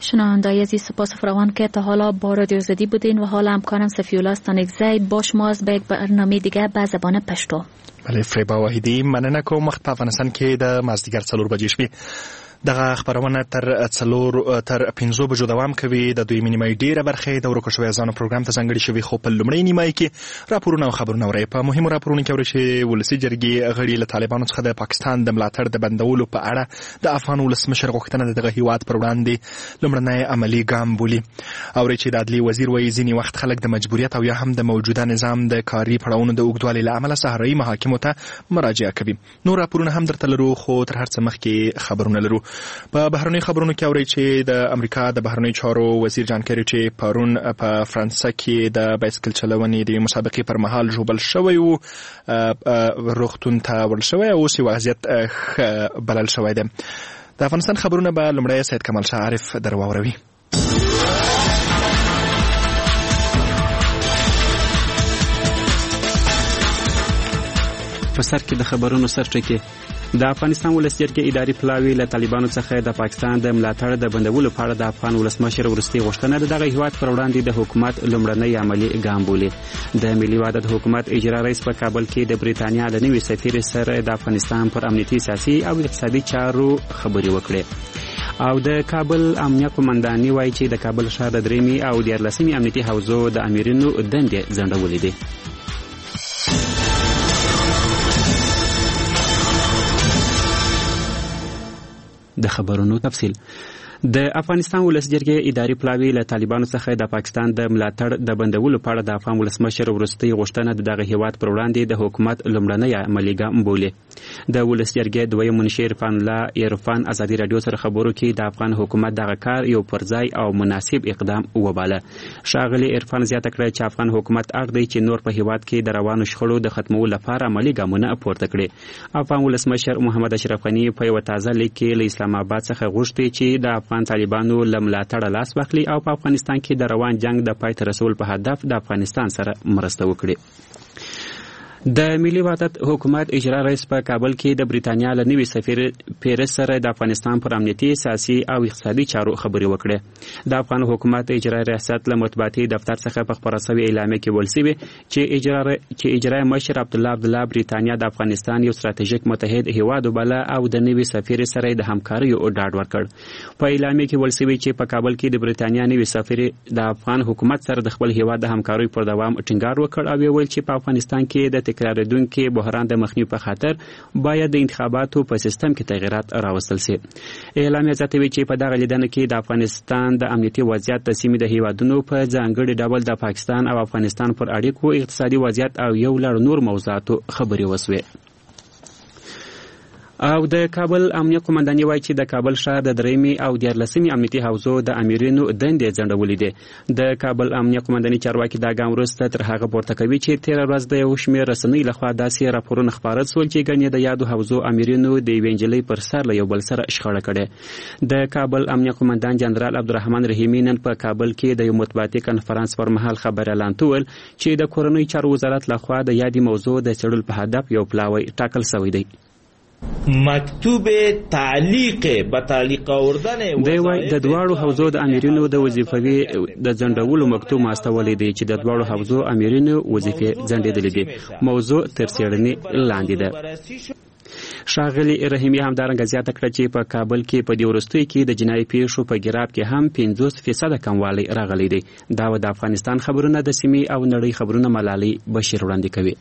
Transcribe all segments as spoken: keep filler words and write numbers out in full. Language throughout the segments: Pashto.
شنونده‌های عزیز، سپاس فراوان که تا حالا با رادیو آزادی بودین و حالا همکارم صفی‌الله ستانکزی با شماست به یک برنامه دیگه به زبان پشتو. بله فریبا وحیدی، مننه کوم. وخت په افغانستان کې د مازدیګر څلور بجې شوې. دغه خبرونه تر څلور تر پنځو بجو دوام کوي. د دوی نیمایي ډیره برخه د ورکو شوی ځانو پروګرام ته ځانګړي شوی، خو په لومړی نیمایي کې راپورونه او خبرونه ورې په مهمو راپورونو کې ورې چې ولسی جرګې غړي له طالبانو څخه د پاکستان د ملاتړ د بندولو په اړه د افغان ولسمشر غوښتنه دغه هیواد پر وړاندې لومړنی عملی ګام بولي. او چې د عدلي وزیر وایي ځینې وخت خلک د مجبوریت او یا هم د موجوده نظام د کاري پړاوونو د اوږدوالي له امله صحرایي محاکمو ته مراجعه کوي. نور راپورونه هم درته لرو، خو تر هر څه مخکې خبرونه لرو. په بهرنۍ خبرونو کې اوري چې د امریکا د بهرنۍ چارو وزیر جان کری چې پرون په فرانسه کې د بایسکل چلونې د مسابقې پر مهال ژوبل شوی و روغتون ته ورل شوی او اوس وضعیت بلل شوی دی. د افغانستان خبرونه به لومړی سید کمال شاه عارف درواوروي. په سر کې د خبرونو سرټکی د افغانستان ولسمشر اداري پلاوی له طالبانو څخه د پاکستان د ملاتړ د بندولو په اړه د افغان ولسمشر ورستي غوښتنه د دغه هیواد پر وړاندې د حکومت لومړنی عملی ګام بولي. د ملي وحدت حکومت اجرا رئیس په کابل کې د بریتانیا له نوي سفیر سره د افغانستان پر امنیتي، سیاسي او اقتصادي چارو خبرې وکړې. او د کابل امنیه قومنداني وایي چې د کابل ښار د درېمې او دیارلسمې امنیتي حوزو د امیرینو دندې ځنډولې دي. د خبرونو تفصیل. د افغانستان ولسمشر اداري پلاوی له طالبانو څخه د پاکستان د ملاتړ د بندولو په اړه د افغان ولسمشر ورستي غوښتنه د دغه هیواد پر وړاندې د حکومت لومړنی عملی ګام بولي. د ولسمشر دویم منشي عرفان الله عرفان ازادي رادیو سره خبرو کې د افغان حکومت دغه کار یو پرځای او مناسب اقدام وباله. ښاغلي عرفان زیاته کړه چې افغان حکومت اړ دی چې نور په هیواد کې د روانو شخړو د ختمولو لپاره عملی ګامونه پورته کړي. افغان ولسمشر محمد اشرف غني په یو تازه لیک کې له اسلام آباد څخه غوښتي چې د افغان طالبانو له ملاتړه لاس واخلي او په افغانستان کې د روان جنگ د پای ته رسول په هدف د افغانستان سره مرسته وکړي. د ملي وحدت حکومت اجرا رئیس په کابل کې د بریتانیا له نوي سفیر پیرس سره د افغانستان پر امنیتي، سیاسي او اقتصادي چارو خبرې وکړې. د افغان حکومت اجرا ریاست له مطبوعاتي دفتر څخه په خبره شوې اعلامیه کې ویل شوی چې اجرا چې اجرا مشر عبدالله عبدالله بریتانیا د افغانستان یو ستراتیژیک متحد هیواد وباله او د نوي سفیر سره د همکارۍ ډاډ ورکړ. په اعلامیه کې ویل شوی چې په کابل کې د بریتانیا نوي سفیر د افغان حکومت سره د خپل هیواد د همکارۍ پر دوام ټینګار وکړ او ویل چې په افغانستان کې د تکراردونکو بحران د مخنیوي په خاطر باید د انتخاباتو په سیستم کې تغیرات راوستل شي. اعلامیه زیاتوي چې په دغه لیدنه کې د افغانستان د امنیتي وضعیت، د سیمې د هیوادونو په ځانګړي ډول د پاکستان او افغانستان پر اړیکو، اقتصادي وضعیت او یو لړ نور موضوعاتو خبرې وسوې. او د کابل امنیه قومنداني وایي چې د کابل ښار د درېمې او دیارلسمې امنیتي حوزو د امیرینو دندې ځنډولې دي. د کابل امنیه قومنداني چارواکي دا ګام وروسته تر هغه پورته کوي چې تېره ورځ د یو شمېر رسنیو لخوا داسې راپورونه خپاره شول چې ګڼې د یادو حوزو امیرینو د یوې نجلۍ پر سر له یو بل سره شخړه کړې. د کابل امنیه قومندان جنرال عبدالرحمن رحیمي نن په کابل کې د یو مطبوعاتي کنفرانس پر مهال خبر اعلان کول چې د کورنیو چارو وزارت لخوا د یادې موضوع د څېړلو په هدف یو پلاوی ټاکل شوی دی. مکتوب تعلیق به تعلیق آوردن دی وای د دواړو حوزو د امیرینو د وظیفوي د ځنډولو مکتوب ماستولې دی چې د دواړو حوزو امیرینو وظیفې ځنډېدلې دي. موضوع تر څېړنې لاندې ده. ښاغلي رحیمي همدارنګه زیاته کړه چې په کابل کې په دې وروستیو کې د جنایي پیښو په ګراب کې هم پنځوس فیصده کموالی راغلی دی. دا د افغانستان خبرونه د سیمې او نړۍ خبرونه ملالۍ بشیر وړاندې کوي.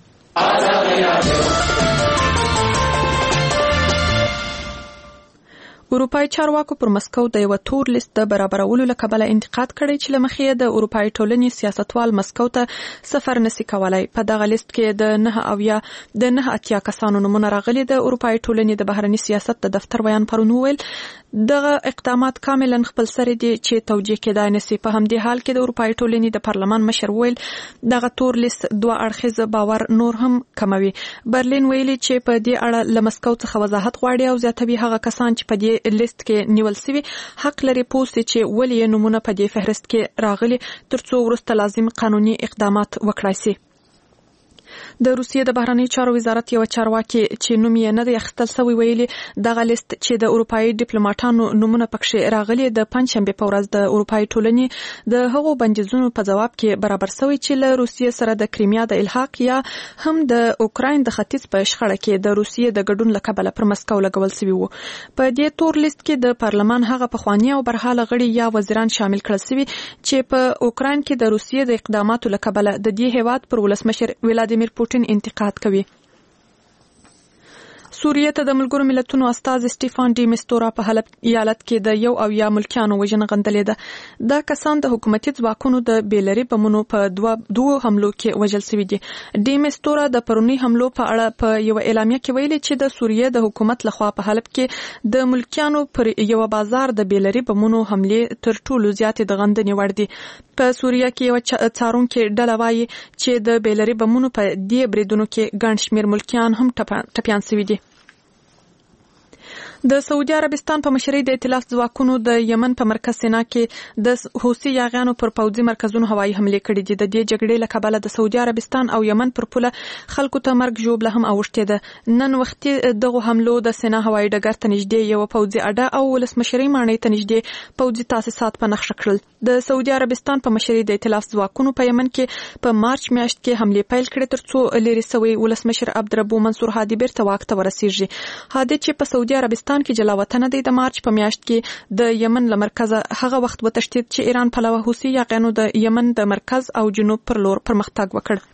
اروپای چارواکو پر مسکو د یو تور لیست د برابرولو له کبله انتقاد کړی چې له مخې د اروپای ټولنې سیاستوال مسکو ته سفر نشي کولای. په دغه لیست کې د نه اویا د نه اتیا کسانو نومونه راغلي. د اروپای ټولنې د بهرني سیاست د دفتر بیان پرون ویل دغه اقدامات کاملا خپل سره دي چې توجیه کېدای نشي. په همدې حال کې د اروپای ټولنې د پارلمان مشر ویل دغه تور لیست دوه اړخیز باور نور هم کموي. برلین ویلي چې په دې اړه له مسکو څخه وضاحت غواړي او زیاتوي هغه کسان چې په دې لیست کې نیول شوي حق لري پوه شي چې ولې نومونه په دې فهرست کې راغلي ترڅو وروسته لازم قانوني اقدامات وکړای شي. د روسیې د بهرنیو چارو وزارت یو چارواکي چې نوم یې نه دی اخیستل سوی ویلي دغه لیست چې د اروپایي ډیپلوماټانو نومونه پکښې راغلي د پنځشنبې په ورځ د اروپایي ټولنې د هغو بندیزونو په جواب کې برابر سوی چې له روسیې سره د کریمیا د الحاق یا هم د اوکراین د ختیځ په شخړه کې د روسیې د ګډون له کبله پر مسکو لګول سوي وو. په دې تور لیست کې د پارلمان هغه پخواني او برحاله غړي یا وزیران شامل کړل سوي چې په اوکراین کې د روسیې د اقداماتو له کبله د دې هیواد پر ولسمشر ولادیمیر پوتین انتقاد کوي. سوریه ته د ملګرو ملتونو استاذ سټيفان ډي مستورا په حلب ایالت کې د یو او یا ملکیانو وژنه غندلې ده. دا کسان د حکومتي ځواکونو د بیلري بمونو په دوه دوه حملو کې وژل شوي دي. ډي مستورا د پرونی حملو په اړه په یو اعلامیه کې ویلي چې د سوریه د حکومت لخوا په حلب کې د ملکیانو پر یو بازار د بیلري بمونو حمله تر ټولو زیاتې د غندنې وړ دي. په سوریه کې یو څارونکو ډله وایي چې د بیلري بمونو په دې بریدونو کې ګڼ شمېر ملکیان هم ټپیان شوي دي. د سعودي عربستان په مشرۍ د ائتلاف ځواکونو د یمن په مرکز سینا کې د حوثي یاغیانو پر پوځي مرکزونو هوایي حملې کړې دي. د دې جګړې له کبله د سعودي عربستان او یمن پر پوله خلکو ته مرګ ژوبله هم اوښتې ده. نن وختي دغه حملو د سینا هوایي ډګر ته نږدې یو پوځي اډه او ولسمشرۍ ماڼۍ ته نږدې پوځي تاسیسات په نښه کړل. د سعودي عربستان په مشرۍ د ائتلاف ځواکونو په یمن کې په مارچ میاشت کې حملې پیل کړې ترڅو لري سوی ولسمشر عبدالربو منصور هادي بیرته واک ته ورسیږي. هادي چې په سعودي عربستان کې جلا وطن دی د مارچ په میاشت کې د یمن له مرکزه هغه وخت وتښتید چې ایران پلوه حوثي یاغیانو د یمن د مرکز او جنوب پر لور پرمختګ وکړ.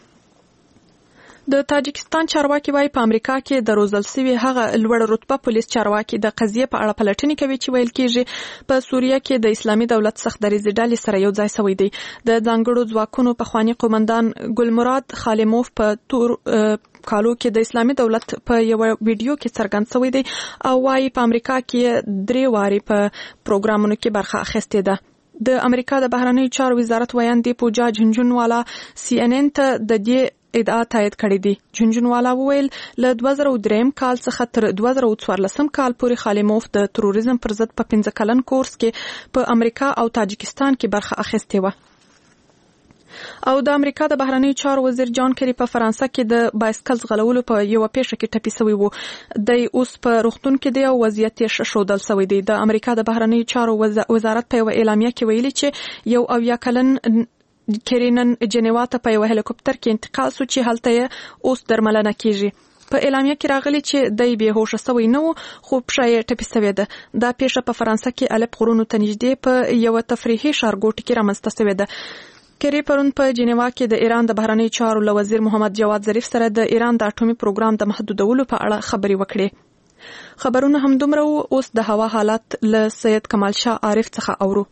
د تاجکستان چارواکي وايي په امریکا کې د روزل سوي هغه لوړ رتبه پولیس چارواکي د قضیې په اړه پلټنې کوي چې ویل کېږي په سوریه کې د اسلامي دولت سخت دریځ ډلې سره یو ځای شوی دی. د ځانګړو ځواکونو پخوانی قومندان ګلمراد خالموف په تور کالو کې د اسلامي دولت په یو ویډیو کې څرګند شوی دی او وايي په امریکا کې درې واري په پروګرامونو کې برخه اخیستې ده. د امریکا د بهرنیو چارو وزارت ویاندې پوجا جھنجھونوالا سی ان ان ته د دې ادعا تایید کړې دي. جھنجھونوالا وویل له دوه زره درې کال څخه تر دوه زره څوارلس کال پورې خالموف د تروریزم پر ضد په پنځه کلن کورس کې په امریکا او تاجکستان کې برخه اخیستې و. او د امریکا د بهرنیو چارو وزیر جان کری په فرانسه کې د بایسکل ځغلولو په یو پیښه کې ټپي شوی وو. د اوس په روغتون کې دی او وضعیت یې ښه ښودل شوی دی. د امریکا د بهرنیو چارو وزارت په یو اعلامیه کې ویلي چې یو او یا کلن کرینن جنیوا ته په یو هلیکوپټر کې انتقال شو چې هلته یې اوس درملنه کیږي. په اعلامیه کې راغلي چې د بې هوښه شوی نه و خو پښه یې ټپي شوې ده. دا پیښه په فرانسه کې الپ غرونو ته نږدې په یو تفریحي ښارګوټي کې رامنځته شوې ده. کری پرون په جنیوا کې د ایران د بهرنیو چارو له وزیر محمد جواد ظریف سره د ایران د اټومي پروګرام د محدودولو په اړه خبرې وکړې. خبرونه هم دومره وو. اوس د هوا حالات له سید کمال شاه عارف څخه اورو.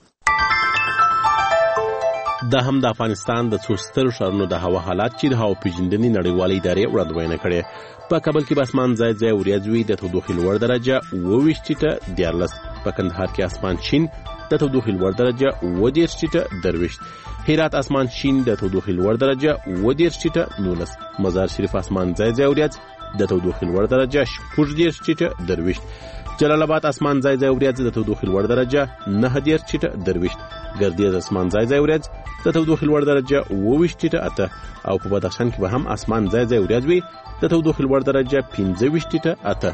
دا هم د افغانستان د څو سترو ښارونو د هوا حالات چې د هوا پیژندنې نړیوالې ادارې وړاندوینه کړې. په کابل کې به اسمان ځای ځای وریځ وي، د تودوخې لوړ درجه اوه ویشت ټیټه دیارلس. په کندهار کې اسمان شین، د تودوخې لوړ درجه اوه دېرش ټیټه درویشت. هرات اسمان شین، د تودوخې لوړ درجه اوه دېرش ټیټه نولس. مزار شریف اسمان ځای ځای وریځ، د تودوخې لوړ درجه شپږ دېرش ټیټه درویشت. جلال آباد اسمان ځای ځای وریځ، د تودوخې لوړ درجه نهه دېرش ټیټه درویشت. ګردیز اسمان ځای ځای وریځ، د تودوخې لوړ درجه اوه ویشت ټیټه اته. او په بدخشان کې به هم اسمان ځای ځای وریځ وي، د تودوخې لوړ درجه پنځه ویشت ټیټه اته.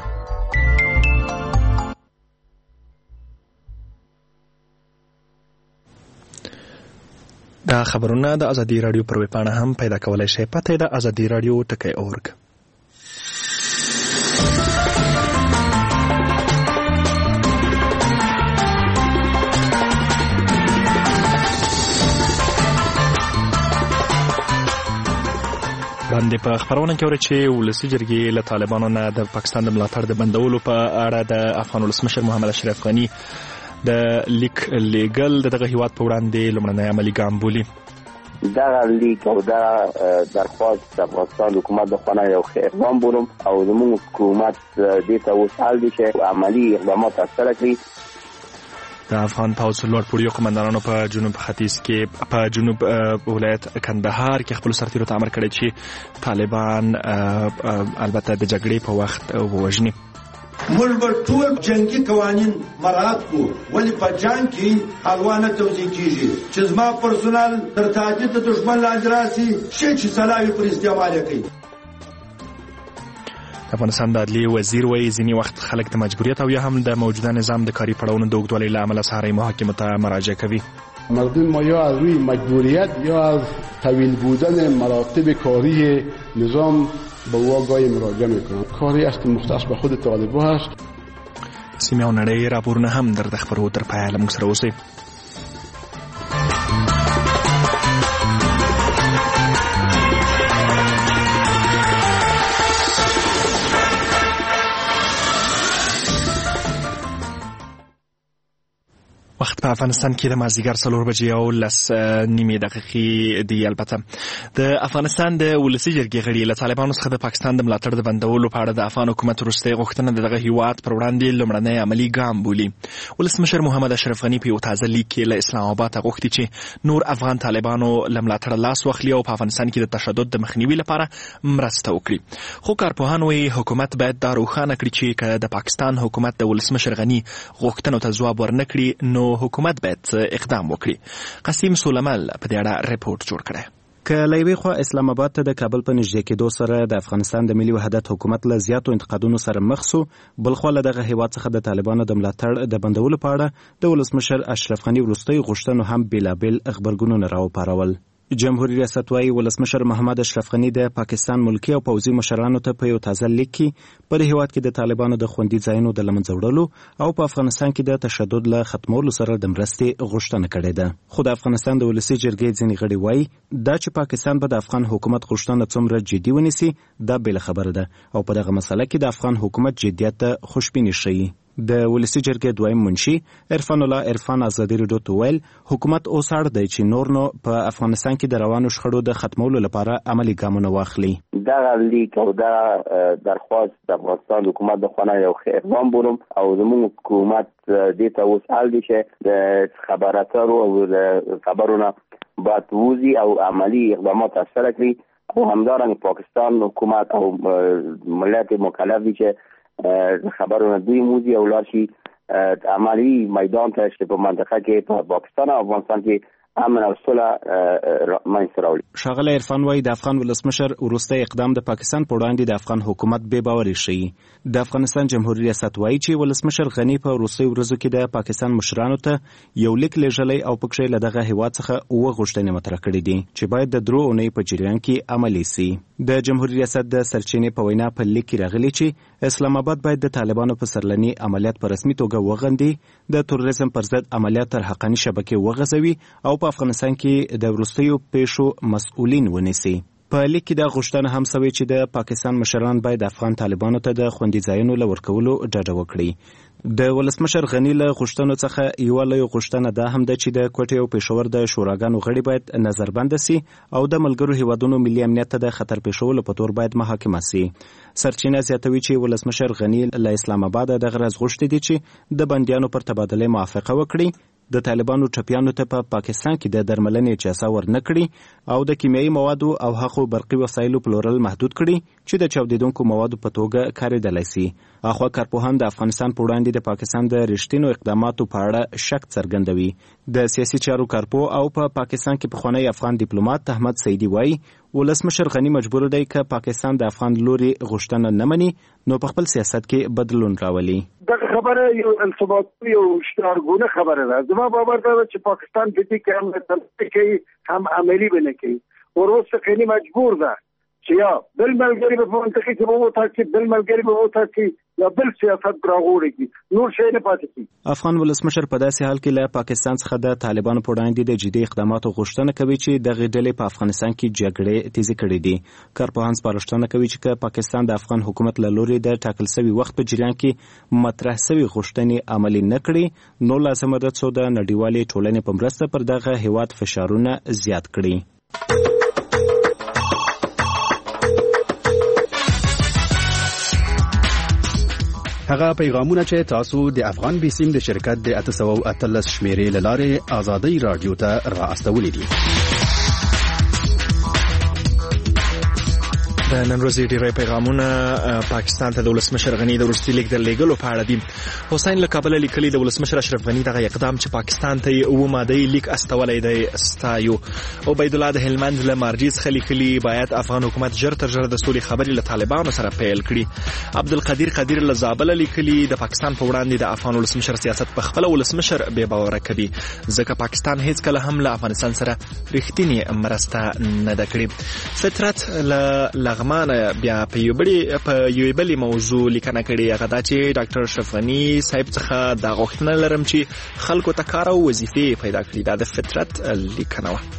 دا خبرونه د ازادي رادیو پر ویبپاڼه هم پیدا کولای شئ. پته د ازادي رادیو ټکی اورګ. باندې په خبرونه کې ورته چې ولسی جرګې له طالبانو نه د پاکستان د ملاتړ د بندولو په اړه د افغان ولسمشر محمد اشرف غنی د لیک لیګل دغه هیواد په وړاندې لومړنی عملی ګام بولي. دا لیک او دا درخواست د افغانستان حکومت د خانه یو ښه اقدام بولم او زموږ حکومت دې ته وسعال دي چې عملی اقدامات ترسره کړي. د افغان پوځ لوړ پوړیو قومندانانو په جنوب ختیځ کې په جنوب ولایت کندهار کې خپل سرتیرو ته امر کړی چې طالبان البته د جګړې په وخت ووژني. موږ به ټول جنگي قوانین مراعات کړو، ولې په جنگ کې حلوا نه توزیع کیږي چې زما پرسونل تر تهدید د دښمن لاندې راسي، شي چې سلاوي پر استعمال کوي. افغانستان د عدلیې وزیر وایي ځینې وخت خلک د مجبوریت او یا هم د موجوده نظام د کاري پړاوونو د اوږدوالي له امله سهارنۍ محاکمو ته مراجعه کوي. مردم ما یا از روی مجبوریت یا از طویل بودن مراتب کاری نظام به واگای مراجعه میکنند. کاری است مختص به خود طالبان است. سیمه او نړۍ راپورونه هم در د خبرو تر پایه له موږ سره اوسئ. وخت په افغانستان کې د مازدیګر څلور بجې او لس نیمې دقیقې دی. البته د افغانستان د ولسي جرګې غړي له طالبانو څخه د پاکستان د ملاتړ د بندولو په اړه د افغان حکومت وروستۍ غوښتنه د دغه هیواد پر وړاندې لومړنی عملي ګام بولي. ولسمشر محمد اشرف غني په یو تازه لیک کې له اسلام آباد غوښتي چې نور افغان طالبانو له ملاتړه لاس واخلي او په افغانستان کې د تشدد د مخنیوي لپاره مرسته وکړي. خو کارپوهان وایي حکومت باید دا روښانه کړي چې که د پاکستان حکومت د ولسمشر غني غوښتنو ته ځواب ورنکړي نو حکومت باید اقدام وکړي. قسیم سولمل په دې اړه ریپورت جوړ کړی. که له یوې خوا اسلام آباد ته د کابل په نږدې کېدو سره د افغانستان د ملي وحدت حکومت له زیاتو انتقادونو سره مخ سو، بل خوا له دغه هیواد څخه د طالبانو د ملاتړ د بندولو په اړه د ولسمشر اشرف غني وروستۍ غوښتنو هم بېلابېل غبرګونونه راوپارول. جمهوریت ریاست وايي ولسمشر محمد اشرف غني د پاکستان ملکی او پوځي مشرانو ته په یو تازه لیک کې په دې هیواد کې د طالبانو د خوندي ځایونو د له منځه وړلو او په افغانستان کې د تشدد له ختمولو سره د مرستې غوښتنه کړې ده. خو د افغانستان د ولسي جرګې ځینې غړي وايي دا چې پاکستان به د افغان حکومت غوښتنه څومره جدي ونیسي دا بېله خبره ده او په دغه مسله کې د افغان حکومت جدیت ته خوشبیني ښیي. د ولسي جرګې دویم منشي عرفان الله عرفان ازادي راډیو ته ویل حکومت اوس اړ دی چې نور نو په افغانستان کې د روانو شخړو د ختمولو لپاره عملي ګامونه واخلي. دغه لیک او دغه درخواست د افغانستان حکومت د خونه یو ښه اقدام بولم او زموږ حکومت دې ته اوس اړ دی چې د خبراتو او د خبرونه باید وزي او عملي اقدامات ترسره کړي او همدارنګه پاکستان حکومت او ملت مکلف دي چې خبرونه دوی موزي او لاشي عملی میدان ته چې په منطقه کې په پاکستان او افغانستان کې امن او صلح منځته راوړي. ښاغلی عرفان وايي د افغان ولسمشر وروستی اقدام د پاکستان په وړاندې د افغان حکومت بې باوري ښیي. د افغانستان جمهوریت ریاست وايي چې ولسمشر غني په وروستیو ورځو کې د پاکستان مشرانو ته یو لیک لیږلی او پکښې له دغه هیواد څخه اووه غوښتنې مطرح کړي دي چې باید د درو اونۍ په جریان کې عملي سي. د جمهوریت ریاست د سرچینې په وینا په لیک کې راغلي چې اسلام آباد باید د طالبانو په سرلني عملیات په رسمي توګه وغندي، د تروریزم پر ضد عملیات تر حقاني شبکې وغځوي او په افغانستان کې د وروستیو پیښو مسؤلین ونیسي. په لیک کې دا غوښتنه هم سوې چې د پاکستان مشران باید افغان طالبانو ته د خوندي ځایونو له ورکولو ډډه وکړي. د ولسمشر غني له غوښتنو څخه یوه لویه غوښتنه دا هم ده چې د کوټې او پېښور د شوراګانو غړي باید نظربنده سي او د ملګرو هیوادونو ملي امنیت ته د خطر پېښولو په تور باید محاکمه سي. سرچینه زیاتوي چې ولسمشر غني له اسلام آباد دغه راز غوښتي دي چې د بندیانو پر تبادله موافقه وکړي، د طالبانو ټپیانو ته په پاکستان کې د درملنې اجازه ورنکړي او د کیمیاوي موادو او هغو برقي وسایلو پلورل محدود کړي چې د چاودیدونکو موادو په توګه کارېدلی سي. اخوا کارپوهان د افغانستان په وړاندې د پاکستان د رښتینو اقداماتو په اړه شک څرګندوي. د سیاسي چارو کارپو او په پا پاکستان کې پخوانی افغان ډیپلوماټ احمد سیدي وایي ولسمشر غني مجبور دی که پاکستان د افغان لوري غوښتنه نه مني نو په خپل سیاست کې بدلون راولي. دغه خبره یو التباطي او اشتراکونه خبره ده. زما باور ده چې پاکستان په دې کې هم تلقي کوي هم عملی بنه کوي. ورسره غني مجبور ده چې یا بل ملګری په منطقه کې به وو تاکي بل ملګری به وو تاکي یا بل سیاست راغوري کی نور شي نه پاتې کی. افغان ولسمشر په داسې حال کې له پاکستان څخه د طالبانو په وړاندې د جدي اقداماتو غوښتنه کوي چې دغه ډلې په افغانستان کې جګړې تیزې کړې دي. کارپوهان سپارښتنه کوي چې پاکستان د افغان حکومت له لوري د ټاکل شوي وخت په جریان کې مطرح شوي غوښتنې عملي نه کړي نو لازمه ده څو د نړیوالې ټولنې په مرسته پر دغه هیواد فشارونه زیات کړي. هغه پیغامونه چې تاسو د افغان بیسیم د شرکت د اته سوه او اتلس شمیرې له لارې ازادۍ راډیو ته را استولي دي. د نن ورځې ډېری پیغامونه پاکستان ته د ولسمشر غني د وروستي لیک د لېږلو په اړه دي. حسین له کابله لیکلي د ولسمشر اشرف غني دغه اقدام چې پاکستان ته یې اووه ماده‌یي لیک استولی دی ستایو. عبیدالله د هلمند له مارجې څخه لیکلي باید افغان حکومت ژر تر ژره د سولې خبرې له طالبانو سره پیل کړي. عبدالقدیر قدیر له زابله لیکلي د پاکستان په وړاندې د افغان ولسمشر سیاست په خپله ولسمشر بې باوره کوي ځکه پاکستان هیڅکله هم له افغانستان سره رښتینې مرسته نه ده کړې. فطرت له لغمان بیا په یو بلې په یو بلې موضوع لیکنه کړې، هغه دا چې ډاکټر اشرف غني صاحب څخه دا غوښتنه لرم چې خلکو ته کار او وظیفې پیدا کړي. دا د فطرت لیکنه وه.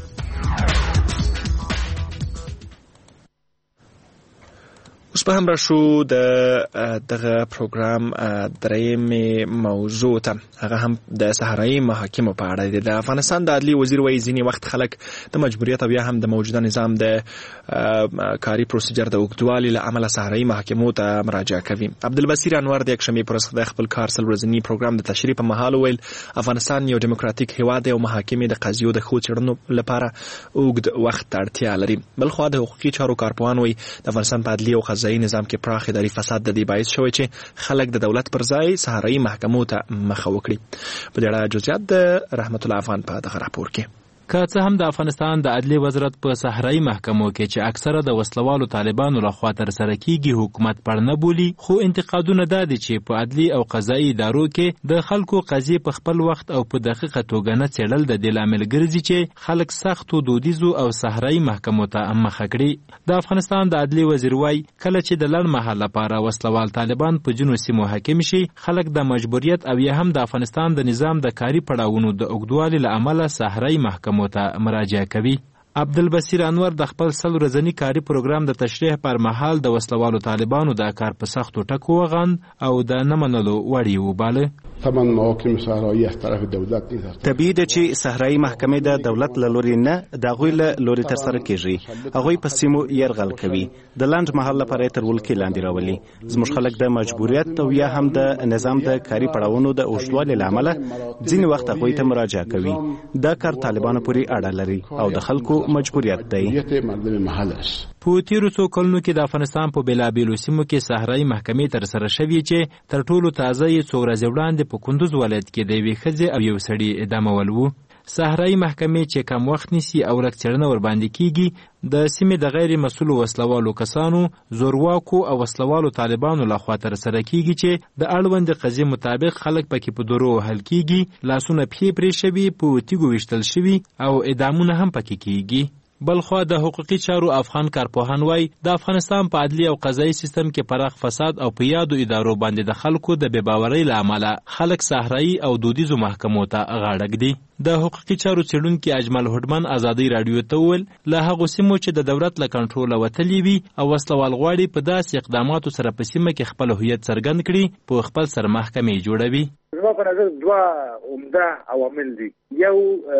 اوس به هم راشو د دغه پروګرام درېیمې موضوع ته، هغه هم د صحرایي محاکمو په اړه دی. د افغانستان د عدلي وزیر وایي ځینې وخت خلک د مجبوریت او یا هم د موجوده نظام د کاري پروسیجر د اوږدوالي له امله صحرایي محاکمو ته مراجعه کوي. عبدالبصیر انور د یکشنبې پر ورځ د خپل کار څلور ورځني پروګرام د تشریح په مهال وویل افغانستان یو ډیموکراتیک هیواد دی او محاکمې د قضیو د ښو څېړنو لپاره اوږد وخت ته اړتیا لري. بلخوا د حقوقي چارو کارپوهان وایي د افغانستان په عدلي او قضایي نظام کې پراخ اداري فساد د دې باعث شوی چې خلک د دولت پر ځای صحرایي محکمو ته مخه وکړي. په دې اړه جزئیات د رحمت الله افغان په دغه راپور کې. که څه هم د افغانستان د عدلي وزارت په صحرایي محکمو کې چې اکثره د وسلوالو طالبانو لخوا ترسره کیږي حکومت پړ نه بولي، خو انتقادونه دا دي چې په عدلي او قضایي ادارو کې د خلکو قضیې په خپل وخت او په دقیقه توګه نه څېړل د دې لامل ګرځي چې خلک سختو دودیزو او صحرایي محکمو ته مخه کړي. د افغانستان د عدلي وزیر وایي کله چې د لنډ مهال لپاره وسلوال طالبان په ځینو سیمو حاکم شي، خلک د مجبوریت او یا هم د افغانستان د نظام د کاري پړاوونو د اوږدوالي له امله صحرایي محکمو ته مراجعه کوي. عبدالبصیر انور د خپل څلور ورځني کاري پروګرام د تشریح پر مهال د وسلوالو طالبانو د کار په سختو ټکو وغند او د نه منلو وړ یې وباله. طبعا محاکم صحرایی از طرف دولت نیست. طبیعي ده چې صحرایي محکمې د دولت له لوري نه د هغوی له لوري ترسره کیږي. هغوی په سیمو یرغل کوي، د لنډ مهال لپاره تر ولکې لاندې راولي. زموږ خلک د مجبوریت او یا هم د نظام د کاري پړاوونو د اوږدوالي له امله ځینې وخت هغوی ته مراجعه کوي. دا کار طالبانو پورې اړه لري او د خلکو مجبوریت دی. په تیرو څو کلونو کې د افغانستان په بېلابېلو سیمو کې صحرایي محکمې ترسره شوې چې تر ټولو تازه یې څو ورځې وړاندې په کندوز ولایت کې د یوې ښځې او یو سړي اعدامول وو. صحرایي محکمې چې کم وخت نیسي او لږ څېړنه ورباندې کیږي، د سیمې د غیر مسؤلو وسلوالو کسانو، زورواکو او وسلوالو طالبانو لخوا ترسره کیږي چې د اړوندې قضیې مطابق خلک پکې په درو وهل کیږي، لاسونه پښې پرې شوي، په تیږو ویشتل شوي او اعدامونه هم پکې کیږي. بلخوا د حقوقي چارو افغان کارپوهان وایي د افغانستان په عدلي او قضایي سیستم کې پراخ فساد او په یادو ادارو باندې د خلکو د بې باورۍ له امله خلک صحرایي او دودیزو محکمو ته غاړه ږدي. د حقوقي چارو څېړونکي اجمل هوډمن ازادۍ راډیو ته وویل له هغو سیمو چې د دولت له کنټروله وتلي وي او وسلوال غواړي په داسې اقداماتو سره په سیمه کې خپل هویت څرګند کړي، په خپل سر محکمې جوړوي. زما په نظر دوه عمده عوامل دي. یو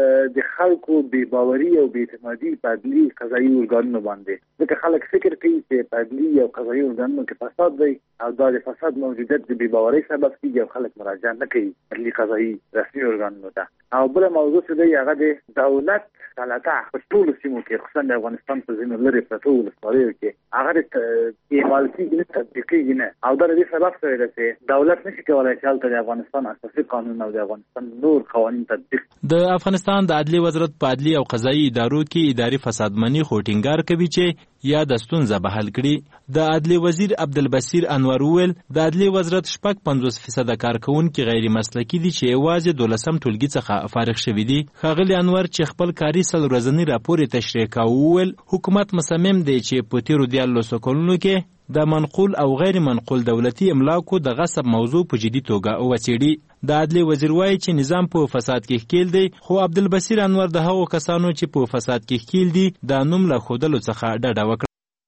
د خلکو بې باوري او بې اعتمادي په عدلي قضایي ارګانونو باندې، ځکه خلک فکر کوي چې په عدلي او قضایي ارګانونو کې فساد دی او دا د فساد موجودیت د بې باورۍ سبب کېږي او خلک مراجعه نه کوي عدلي قضایي رسمي ارګانونو ته. او بله موضوع چې دی هغه د دولت سلطه په ټولو سیمو کې خصوصا د افغانستان په ځینو لرې پرتو ولسوالیو کې هغه د اعمال کېږي نه، تطبیق کېږي نه، او دا د دې سبب شوی دی چې دولت نشي کولی چې هلته د افغانستان اساسي قانون او د افغانستان نور قوانین تطبیق. د افغانستان د عدلي وزارت په عدلي او قضایي ادارو کې اداري فسادمني خو ټینګار کوي چې یا د ستونزه به حل کړي. د عدلي وزیر عبدالبصیر انور وویل د عدلي وزارت شپږ پنځوس فیصده کارکوونکي غیر مسلکي دي چې یوازې دولسم ټولګي څخه فارغ شوي دي. ښاغلي انور چې خپل کاري څلور ورځني راپور یې تشریح کاوه وویل حکومت مصمم دی چې په تیرو دیارلسو کلونو کې د منقول او غیر منقول دولتي املاکو د غصب موضوع په جدي توګه وڅېړي. د عدلي وزیر وایي چې نظام په فساد کې ښکیل دی، خو عبدالبصیر انور د هغو کسانو چې په فساد کې ښکیل دي د نوم له ښودلو څخه ډډه وکړه.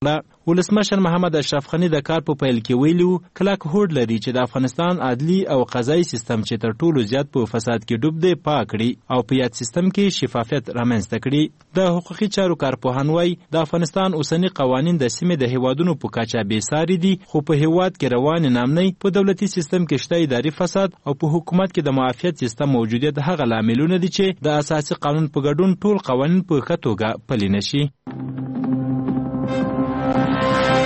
ولسمشر محمد اشرف غني د کار په پیل کې ویلي وو کلک هوډ لري چې د افغانستان عدلي او قضایي سیستم چې تر ټولو زیات په فساد کې ډوب دی پاک کړي او په یاد سیستم کې شفافیت رامنځته کړي. د حقوقي چارو کارپوهان وایي د افغانستان اوسني قوانین د سیمې د هیوادونو په کچه بې ساري دي، خو په هیواد کې روان نامنۍ په دولتي سیستم کې شته اداري فساد او په حکومت کې د معافیت سیستم موجودیت هغه لاملونه دي چې د اساسي قانون په ګډون ټول قوانین په ښه توګه پلي نشي.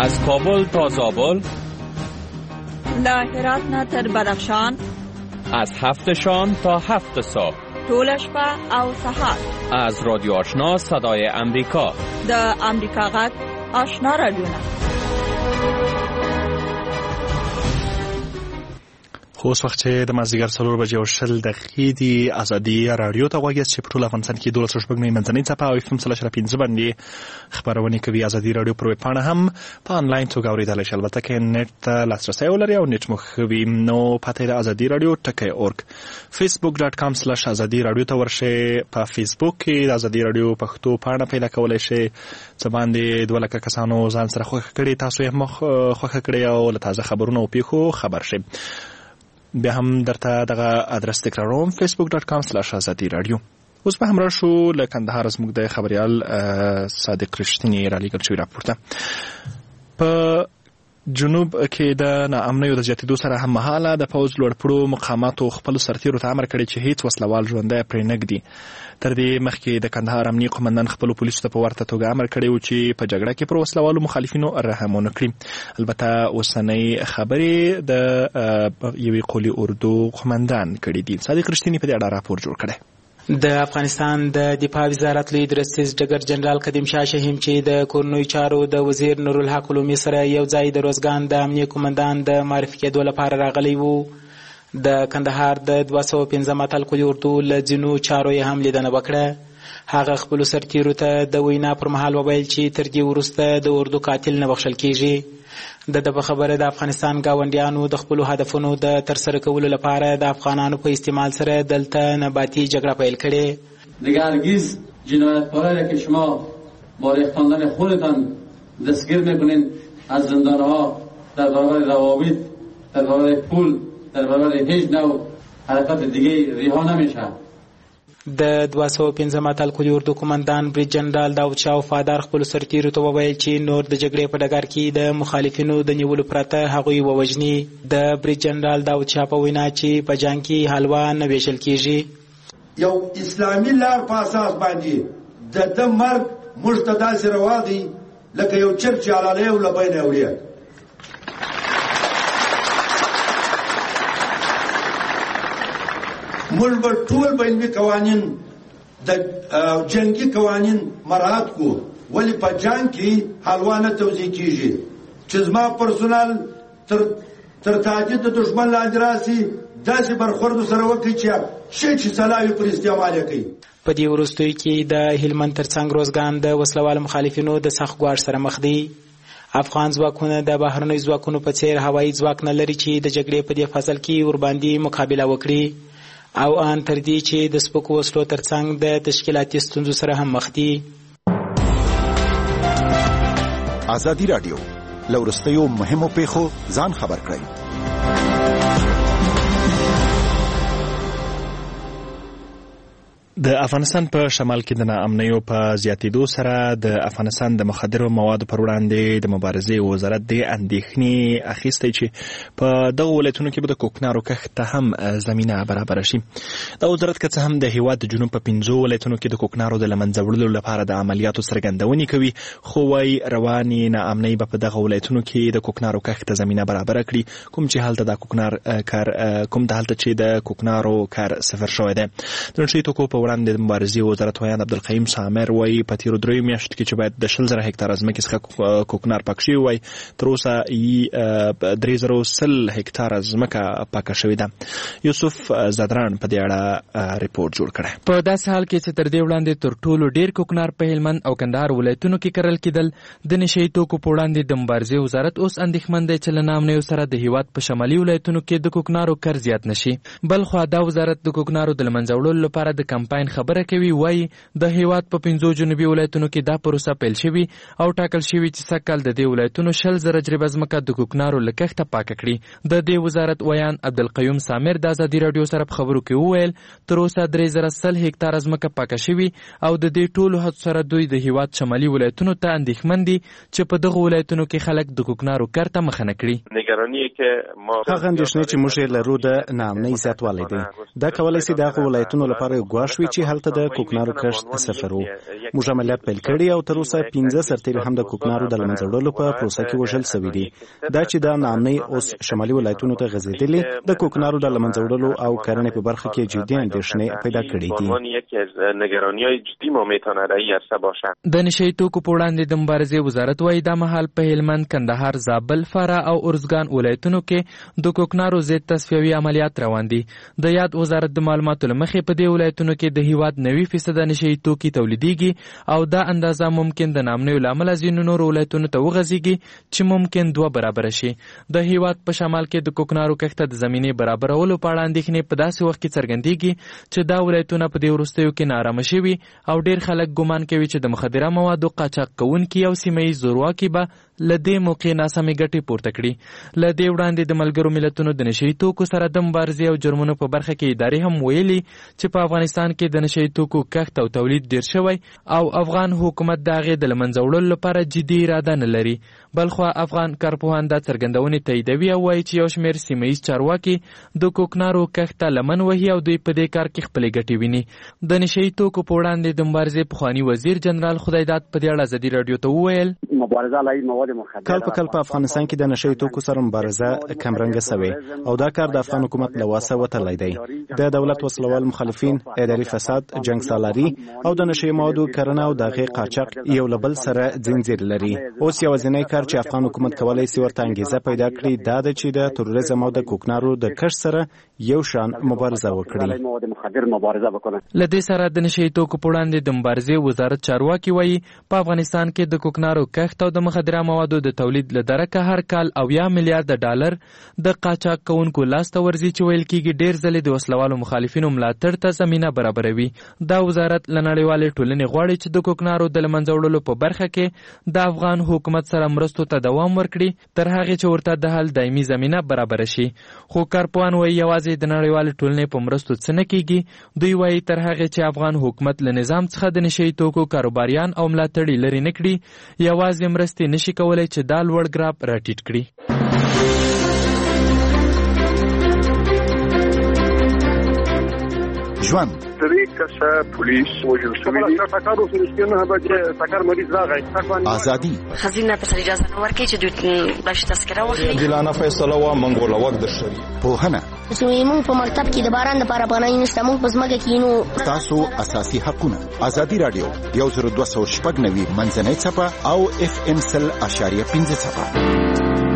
از کابل تا زابل، له هرات نه تر بدخشان، از هفت شام تا هفت صبح، ټول شپه او سهار. از رادیو آشنا صدای امریکا، د امریکا غږ آشنا رادیوونه. خو اوس وخت چې د مازدیګر څلور بجې او شل دقیقې دي ازادي راډیو ته غوږ یاست چې په ټول افغانستان کې دولس شپږ منځنۍ څپه او اف ام څلور اشاریه پنځه باندې خپرونې کوي. ازادي راډیو پر ویب پاڼه هم په آنلاین توګه اورېدلی شئ، البته که نټ ته لاسرسی ولرئ او نټ مو ښه وي. نو پته د ازادي راډیو ټکی اورګ فیسبوک ډاټ کام سلاش ازادي راډیو ته ورشئ. په فیسبوک کې د ازادي راډیو پښتو پاڼه پیدا کولی شئ، څه باندې دوه لکه کسانو ځان سره خوښه کړې، تاسو یې هم خوښه کړئ او له تازه خبرونو او پیښو خبر شئ. بیا هم درته دغه ادرس تکراروم، فیسبوک ډاټ کام سلاش ازادي راډیو. اوس به هم راشو له کندهار زموږ د خبریال صادق رښتینی رالیږل شوي راپورته. په جنوب کې د ناامنیو د زیاتېدو سره هم مهاله د پوځ لوړپوړو مقاماتو خپلو سرتیرو ته امر کړی چې هیڅ وسلوال ژوندی پرې نه ږدي. تر دې مخکې د کندهار امنیه قومندان خپلو پولیسو ته په ورته توګه امر کړی و چې په جګړه کې پر وسلوالو مخالفینو رحم ونه کړي. البته اوسنۍ خبرې د یوې قولي اردو قومندان کړي دي. صادق رښتینی په دې اړه راپور جوړ کړی. د افغانستان د دفاع وزارت لوی درستیز ډګر جنرال قدیم شاه شهیم چې د کورنوي چارو د وزیر نورالحق علومي سره یو ځای د روزګان د امنیه قومندان د معرفي کېدو لپاره راغلی وو. د کندهار د دوه سوه پنځم اتل قولي اردو له ځینو چارو یې هم لیدنه وکړه. هغه خپلو سرتیرو ته د وینا پر مهال وویل چې تر دې وروسته د اردو قاتل نه بخښل کېږي. د ده په خبره د افغانستان ګاونډیانو د خپلو هدفونو د ترسره کولو لپاره د افغانانو په استعمال سره دلته نباتي جګړه پیل کړې. دیگه هرگز جنایتکارایی را که شما با ریختاندن خودتان دستگیر میکنین از زندانها در برابر روابط، در برابر پول، در برابر هیچ نوع حرکت دیگه رها نمیشه. د دوه سوه پنځم اتل قولي اردو قومندان بریج جنرال داود شاه وفادار خپلو سرتیرو ته وویل چې نور د جګړې په ډګر کې د مخالفینو د نیولو پرته هغوی ووژني. د بریج جنرال داود شاه په وینا چې په جنګ کې حلوا نه ویشل کېږي. یو اسلامي لار په اساس باندې د ده مرګ موږ ته داسې روا دی لکه یو چرچ چې علالی او لبین اوړي. موږ به ټول بینوي قوانین د جنگي قوانین مراعات کو، ولی په جنگ کې حلوا نه توزیع کیږي چې زما پرسونل تر تر تهدید د دشمن لاندې راسي داسې برخورد سره وکړي چې شي چې سلاوي پر استعمال کوي. په دې وروستیو کې د هلمند ترڅنګ روزګان د وسلوال مخالفینو د سخت ګواښ سره مخ دي. افغان ځواکونه د بهرنیو ځواکونو په څیر هوایي ځواک نه لري چې د جګړې په دې فصل کې ورباندې مقابله وکړي او ان تر دې چې د سپکو وسلو ترڅنګ د تشکیلاتي ستونزو سره هم مخ دي. ازادي راډیو له وروستیو مهمو پیښو ځان خبر کړئ. د افغانستان په شمال کې د ناامنیو په زیاتېدو سره د افغانستان د مخدرو موادو پر وړاندې د مبارزې وزارت د اندېښنې اخیستی چې په دغو ولایتونو کې به د کوکنارو کښت ته هم زمینه برابره شي. دا وزارت که څه هم د هیواد د جنوب په پنځو ولایتونو کې د کوکنارو د له منځه وړلو لپاره د عملیاتو څرګندونې کوي، خو وایي روانې ناامنۍ به په دغه ولایتونو کې د کوکنارو کښت ته زمینه برابره کړي، کوم چې هلته د کوکنار کار کوم ته هلته چې د کوکنارو کار صفر شوی دی. د نشه یي توکو په وړاندې د مبارزې وزارت ویان عبدالقیوم سامر وایي په تیرو دریو میاشتو کې چې باید د شل زره هکتاره ځمکې څخه کوکنار پاک شوي وای، تر اوسه درې زره سل هکتاره ځمکه پاکه شوې ده. یوسف زدران په دې اړه ریپورت جوړ کړی. په داسې حال کې چې تر دې وړاندې تر ټولو ډیر کوکنار په هلمند او کندهار ولایتونو کې کرل کېدل، د نشه یي توکو په وړاندې د مبارزې وزارت اوس اندېښمن دی چې له ناامنیو سره د هیواد په شمالي ولایتونو کې د کوکنارو کر زیات نشي. بل خوا دا وزارت د کوکنارو د له منځه وړلو لپاره د کمپاین خبره کوي. وایي د هیواد په پنځو جنوبي ولایتونو کې دا پروسه پیل شوي او ټاکل شوي چې سږکال د دې ولایتونو شل زره جریبه ځمکه د کوکنارو له کښته پاکه کړي. د دې وزارت ویان عبدالقیوم سامر د ازادي راډیو سره په خبرو کې وویل تر اوسه درې زره سل هکتاره ځمکه پاکه شوي او د دې ټولو هڅو سره دوی د هیواد شمالي ولایتونو ته اندېښمن دي چې په دغه ولایتونو کې خلک د کوکنارو کار ته مخه نه کړي. نگرانی که ما هغه اندېښنې چې موږ یې لرو د ناامنۍ زیاتوالی دی. دا کولی شي د هغو ولایتونو لپاره یو ګواښ وي چې هلته د کوکنارو کښت صفر و. موږ عملیات پیل کړي او تر اوسه پنځه سرتیري هم د کوکنارو د له منځه وړلو په پروسه کې وژل سوي دي. دا چې دا ناامنۍ اوس شمالي ولایتونو ته غځېدلې د کوکنارو د له منځه وړلو او کرنې په برخه کې جدي اندېښنې پیدا کړي دي. د نشهیي توکو په وړاندې د مبارزې وزارت وايي دا مهال په هلمند، کندهار، زابل، فراه او ارزګان ولایتونو کې د کوکنارو ضد تصفیوي عملیات روان دي. د یاد وزارت د معلوماتو له مخې په دې ولایتونو کې د هیواد نوي فیصده نشهیي توکي تولیدېږي او دا اندازه ممکن د ناامنیو له امله ځینو نورو ولایتونو ته وغځېږي چې ممکن دوه برابره شي. د هیواد په شمال کې د کوکنارو کښت د زمینې برابرولو په اړه اندېښنې په داسې وخت کې څرګندېږي چې دا ولایتونه په دې وروستیو کې ناارامه شوي او ډېر خلک ګمان کوي چې د مخدره موادو قاچاق کوونکي او سیمه ییز زورواکي به له دې موقع ناسمې ګټې پورته کړي. له دې وړاندې د ملګرو ملتونو د نشهیي توکو سره د مبارزې او جرمونو په برخه کې ادارې هم ویلي چې په افغانستان کې د نشهیي توکو کښت او تولید ډېر شوی او افغان حکومت د هغې د له منځه وړلو لپاره جدي اراده نه لري. بلخوا افغان کارپوهان دا څرګندونې تاییدوي او وایي چې یو شمېر سیمه ییز چارواکي د کوکنارو کښت ته لمن وهي او دوی په دې کار کې خپلې ګټې ویني. د نشهیي توکو په وړاندې د مبارزې پخواني وزیر جنرال خدایداد په دې اړه ازادي راډیو ته وویل مبارزه علیه مواد مخدره کال په کال په افغانستان کې د نشهیي توکو سره مبارزه کمرنګه سوې او دا کار د افغان حکومت له واسه وتلی دی. د دولت وسلوال مخالفین، اداري فساد، جنګ سالاري او د نشهیي موادو کرنه او د هغې قاچاق یو له بل سره ځینځیر لري. اوس یوازینی کار چې افغان حکومت کولی شي ورته انګېزه پیدا کړي دا ده چې د تروریزم او د کوکنارو د کښت سره یو شان مبارزه وکړي. له دې سره د نشهیي توکو په وړاندې د مبارزې وزارت چارواکي وایي په افغانستان کې د کوکنارو کښت او د مخدره موادو د تولید له درکه هر کال اویا میلیارډ ډالر د قاچاق کوونکو لاسته ورځي چې ویل کېږي ډېر ځلې د وسلوالو مخالفینو ملاتړ ته زمینه برابروي. دا وزارت له نړیوالې ټولنې غواړي چې د کوکنارو د له منځه وړلو په برخه کې د افغان حکومت سره مرستو ته دوام ورکړي تر هغې چې ورته د حل دایمي زمینه برابره شي. خو کارپوهان وایي یوازې د نړیوالې ټولنې په مرستو څه نه کېږي. دوی وایي تر هغې چې افغان حکومت له نظام څخه د نشهیي توکو کاروباریان او ملاتړي لرې نه کړي یوازې مرستې نشي کولی چې دا لوړ ګراف راټیټ کړي. ژوند درې کسه پولیس وژل شوي دي. ټکر وشو چې نه بجې ټکر مریض راغی. ازادي خزینه په سر اجازه نه ورکړي چې دوی باش تذکره واخلي. عادلانه فیصله و منګول وخت در شوی. پوهنه زموږ په مکتب کې د باران لپاره افغانۍ نشته. موږ په ځمکه کې نو تاسو اساسي حقونه. ازادي رادیو یو زر دوه سوه شپږ نوي منځنۍ څپه او اف ام سل اشاریه پنځه څپه.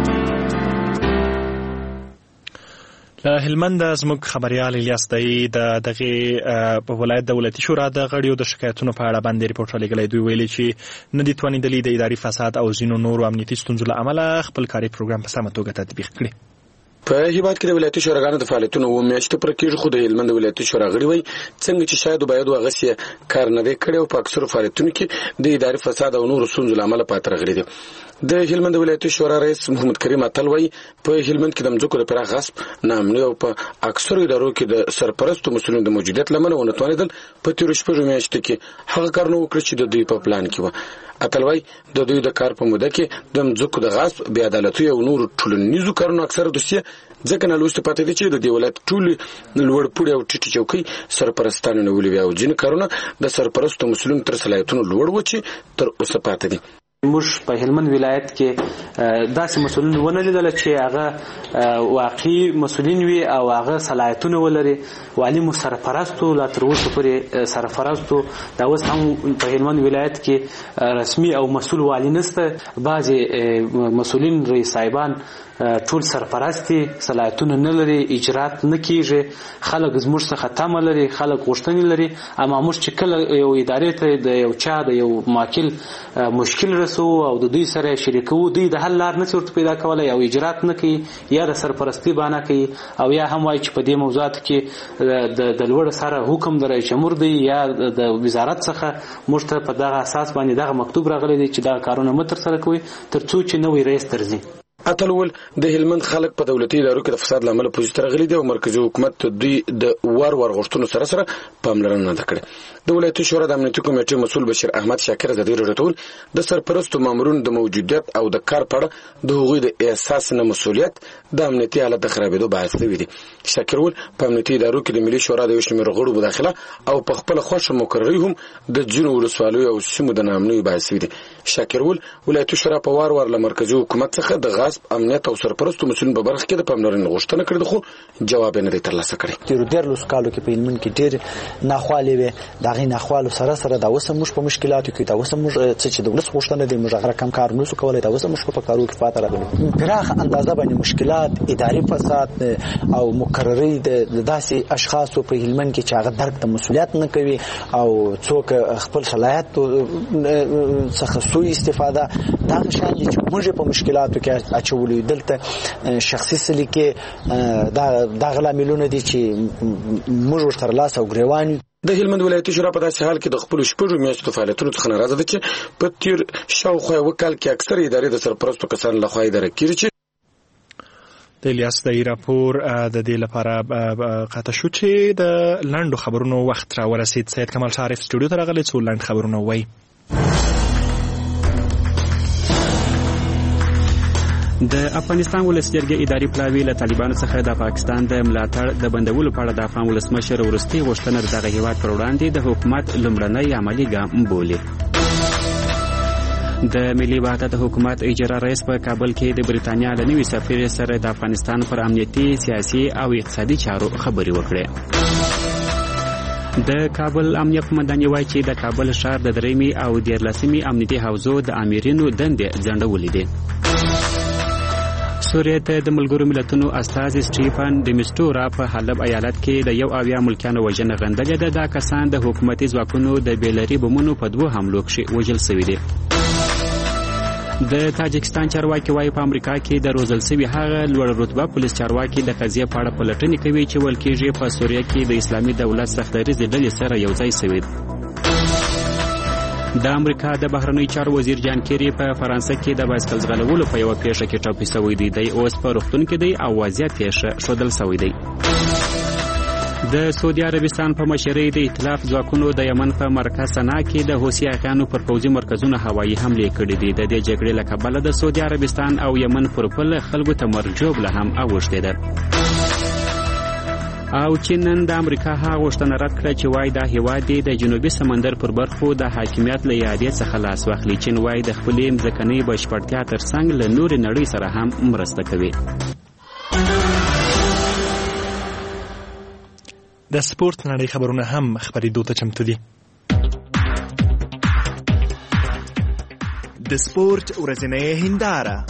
له هلمند زموږ خبريال الیاس دی د دغه په ولایت دولتي شورا د غړیو د شکایتونو په اړه باندې ریپورت راغلی. دوی ویلي چې نه دي توانیدلي د اداري فساد او ځینو نورو امنیتي ستونزو له امله خپل کاري پروګرام په سمه توګه تطبیق کړي. په هیواد کې د ولایتي شوراګانو د فعالیتونو و میاشتې پر کېږي خو د هلمند ولایتي شورا غړي وایي څنګه چې شاید باید واغسي کار نه دی کړی او په اکثرو فعالیتونو کې د اداري فساد او نورو ستونزو له امله پاتې راغلي دي. د هلمند ولایتي شورا رئیس محمد کریم اتل وایي په هلمند کې د ځمکو د پراخ غصب، ناامني او په اکثرو ادارو کې د سرپرستو مسؤلینو د موجودیت له امله ونه توانېدل په تېرو شپږو میاشتو کې هغه کارونه وکړي چې د دوی په پلان کې وه. اتل وایي د دوی د کار په موده کې د ځمکو د غصب، بې عدالتۍ او نورو ټولنیزو کارونو اکثره دوسیه ځکه نه لوستې پاتې دي چې د دې ولایت ټولې لوړ پوړې او ټیټې چوکۍ سرپرستانو نیولې وي او ځینې کارونه د سرپرستو مسؤلینو تر صلاحیتونو لوړ وو چې تر اوسه پاتې دي. موږ په هلمند ولایت کې داسې مسؤلین ونه لیدل چې هغه واقعي مسؤلین وي او هغه صلاحیتونه ولري. والي مو سرپرستو لا تر اوسه پورې سرپرستو دا اوس هم په هلمند ولایت کې رسمي او مسؤل والي نشته. بعضې مسؤلین رئیس صاحبان ټول سرپرستي صلاحیتونه نه لري، اجرات نه کیږي. خلک زموږ څخه تمه لري، خلک غوښتنې لري، اما موږ چې کله یو ادارې ته د یو چا د یو ماکل مشکل رسو او د دوی سره شریکو، دوی د حل لار نه ورته پیدا کولی او اجرات نه کوي یا د سرپرستی بانه کوي او یا هم وایي چې په دې موضوعاتو کې د لوړ سره حکم د رئیس جمهور دی یا د وزارت څخه موږ ته په دغه اساس باندې دغه مکتوب راغلی دی چې دغه کارونه مه ترسره کوئ تر څو چې نوی رئیس ترځي. اتل ول د هلمند خلک په دولتي ادارو کې د فساد لامل پوزیشن ترغلي دي او مرکزی حکومت دوی د وار وار غوښتنو سره سره پاملرنه نه کړې. د ولایتي شورا د امنیتي کمیټې مسؤل بشیر احمد شاکر د دې رټول د سرپرستو مامورونو د موجودیت او د کار په اړه د هغوی د احساس نه مسؤلیت د امنیتي حالت د خرابېدو باعث شوی دی. شاکر ول په امنیتي ادارو کې د ملي شورا د وشمیر غړو مداخله او په خپل خوښه مقرري هم د جنو ولسوالیو او سیمو د نامنوي باعث شوی دی. شاکر ول ولایتي شورا په وار وار له مرکزی حکومت څخه د غصب امنیت او سرپرستو مسؤلین په برخه کې د پاملرنې غوښتنه کړې خو جواب یې نه دی ترلاسه کړی. تیر ډېر لوسکالو کې په هلمند کې ډېر ناخوالې وي، د هغې ناخوالو سره سره دا اوس هم موږ په مشکلاتو کې دا اوس هم موږ څه چې د ولس غوښتنه دی موږ هغه کم کار نشو کولی، دا اوس هم موږ په کارو کې پاته راغلي. پراخه اندازه باندې مشکلات، اداري فساد او مقرري د داسې اشخاصو په هلمند کې چې هغه درک د مسؤلیت نه کوي او څوک خپل صلاحیت څخه سوء استفاده دا شان دي چې موږ په مشکلاتو کې اچولې. دلته شخصي سلیقې دا دا غلاملونه دي چې موږ ورته لاس او ګریوان. د هلمند ولایتي شورا په داسې حال کې د خپل شپږو میاشتو فعالیتونو څخه ناراضه ده چې په تیر شاوخوا یو کال کې اکثر ادارې د سرپرستو کسانو لخوا اداره کیږي. چې د الیاس د راپور د دې لپاره قاطع شو چې د لنډو خبرونو وخت را ورسید. سید کمال شریف سټوډیو ته راغلی څو لنډ خبرونه وایي. د افغانستان ولس جرګې اداري پلاوی له طالبانو څخه د پاکستان د ملاتړ د بندولو په اړه د افغان ولسمشر وروستۍ غوښتنه د دغه هیواد پر وړاندې د حکومت لومړنی عملي ګام بولي. د ملي وحدت حکومت اجرا رئیس په کابل کې د بریتانیا له نوي سفیر سره د افغانستان پر امنیتي، سیاسي او اقتصادي چارو خبرې وکړې. د کابل امنیه قومندانۍ وایي چې د کابل ښار د درېیمې او دیارلسمې امنیتي حوزو د آمرینو دندې ځنډولې دي. سوریه ته د ملګرو ملتونو استازي سټیفن د میسټورا په حلب ایالت کې د یو اویا ملکیانو وژنه غندلې ده. دا کسان د حکومتي ځواکونو د بیلري بمونو په دوه حملو کې وژل شوي دي. د تاجکستان چارواکي وایي په امریکا کې د روزل شوي هغه لوړ رتبه پولیس چارواکي د قضیې په اړه پلټنې کوي چې ویل کېږي په سوریه کې د اسلامي دولت سختدریزې ډلې سره یو ځای شوي. د امریکا د بهرنیو چارو وزیر جان کیری په فرانسه کې د بایسکل ځغلولو په یوه پیښه کې ټپي شوی دی. دی اوس په روغتون کې دی او وضعیت یې ښه ښودل شوی دی. د سعودي عربستان په مشرۍ د ائتلاف ځواکونو د یمن په مرکز سنا کې د حوثي اغیانو پر پوځي مرکزونو هوایي حملې کړې دي. د دې جګړې له کبله د سعودي عربستان او یمن پر پل خلکو ته مرجوب له هم اوښتې ده. او چین نن د امریکا هغه غوښتنه رد کړه چې وایي دا هیواد د جنوبي سمندر پر برخو د حاکمیت له اعادې څخه لاس واخلي. چین وایي د خپلې مځکنۍ بشپړتیا ترڅنګ له نورې نړۍ سره هم مرسته کوي. د سپورت نړۍ خبرونه هم خبرېدو ته چمتو دي. د سپورت ورځنۍ هنداره.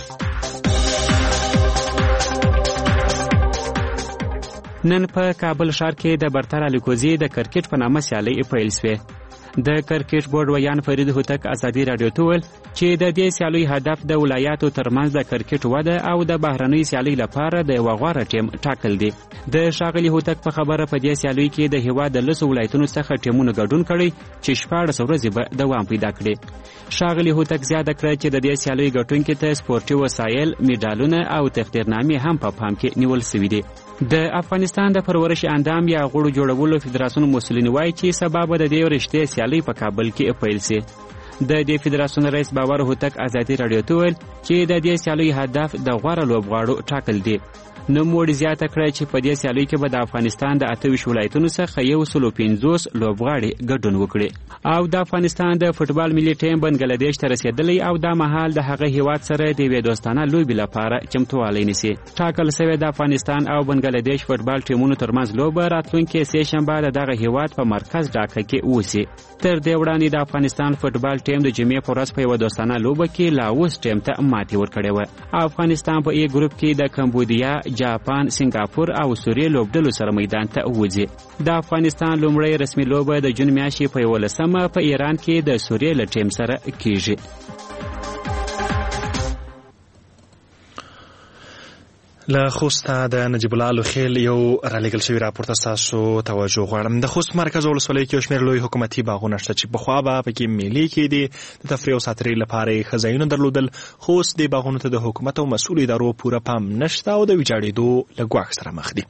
نن په کابل ښار کې د برتر الیکوزي د کرکټ په نامه سیالۍ پیل شوې. د کرکټ بورډ ویان فرید هوتک ازادي رادیو ته ویل چې د دې سیالۍ هدف د ولایاتو ترمنځ د کرکټ وده او د بهرنۍ سیالۍ لپاره د یوه غوره ټیم ټاکل دي. د ښاغلي هوتک په خبره په دې سیالۍ کې د هیواد د لسو ولایتونو څخه ټیمونه ګډون کړي چې شپاړس ورځې به دوام پیدا کړي. ښاغلي هوتک زیاته کړه چې د دې سیالۍ ګټونکي ته سپورټي وسایل، میډالونه او تقدیرنامې هم په پام کې نیول شوي دي. د افغانستان د پرورش اندام یا غړو جوړولو فدراسیون مسؤلین وایي چې سبا به د دې ورشتې سیالۍ په کابل کې پیل شي. د دې فدراسیون رئیس باور هوتک ازادي رادیو ته ویل چې د دې سیالۍ هدف د غوره لوبغاړو ټاکل دي. نوموړي زیاته کړه چې په دې سیالۍ کې به د افغانستان د اته ویشت ولایتونو څخه یو سل پنځوس لوبغاړي ګډون وکړي. او د افغانستان د فوټبال ملي ټیم بنګلادیش ته رسیدلی او دا مهال د هغه هیواد سره د یوې دوستانه لوبې لپاره چمتووالی نیسي. ټاکل شوې د افغانستان او بنګلادیش فوټبال ټیمونو ترمنځ لوبه راتلونکې سې شنبه د دغه هیواد په مرکز ډاکا کې وشي. تر دې وړاندې د افغانستان فوټبال ټیم د جمعې په ورځ په یوه دوستانه لوبه کې لاوس ټیم ته ماتې ورکړې وه. افغانستان په ای ګروپ کې د کمبودیا، جاپان، سنگاپور او سوریې لوبډلو سره میدان ته وځي. د افغانستان لومړی رسمي لوبه د جون میاشتې په یولسمه په ایران کې د سوریې له ټیم سره کیږي. له خوسته د نجیب الله لوخیل یو رالیږل شوی راپور ته ستاسو توجه غواړم. د خوست مرکز ولسوالۍ کې یو شمېر لوی حکومتي باغونه شته چې پخوا به پکې میلې کېدې، د تفریح او ساترۍ لپاره یې ښه ځایونه درلودل. خو اوس دې باغونو ته د حکومت او مسؤلو ادارو پوره پام نشته او د ویجاړېدو له ګواښ سره مخ دي.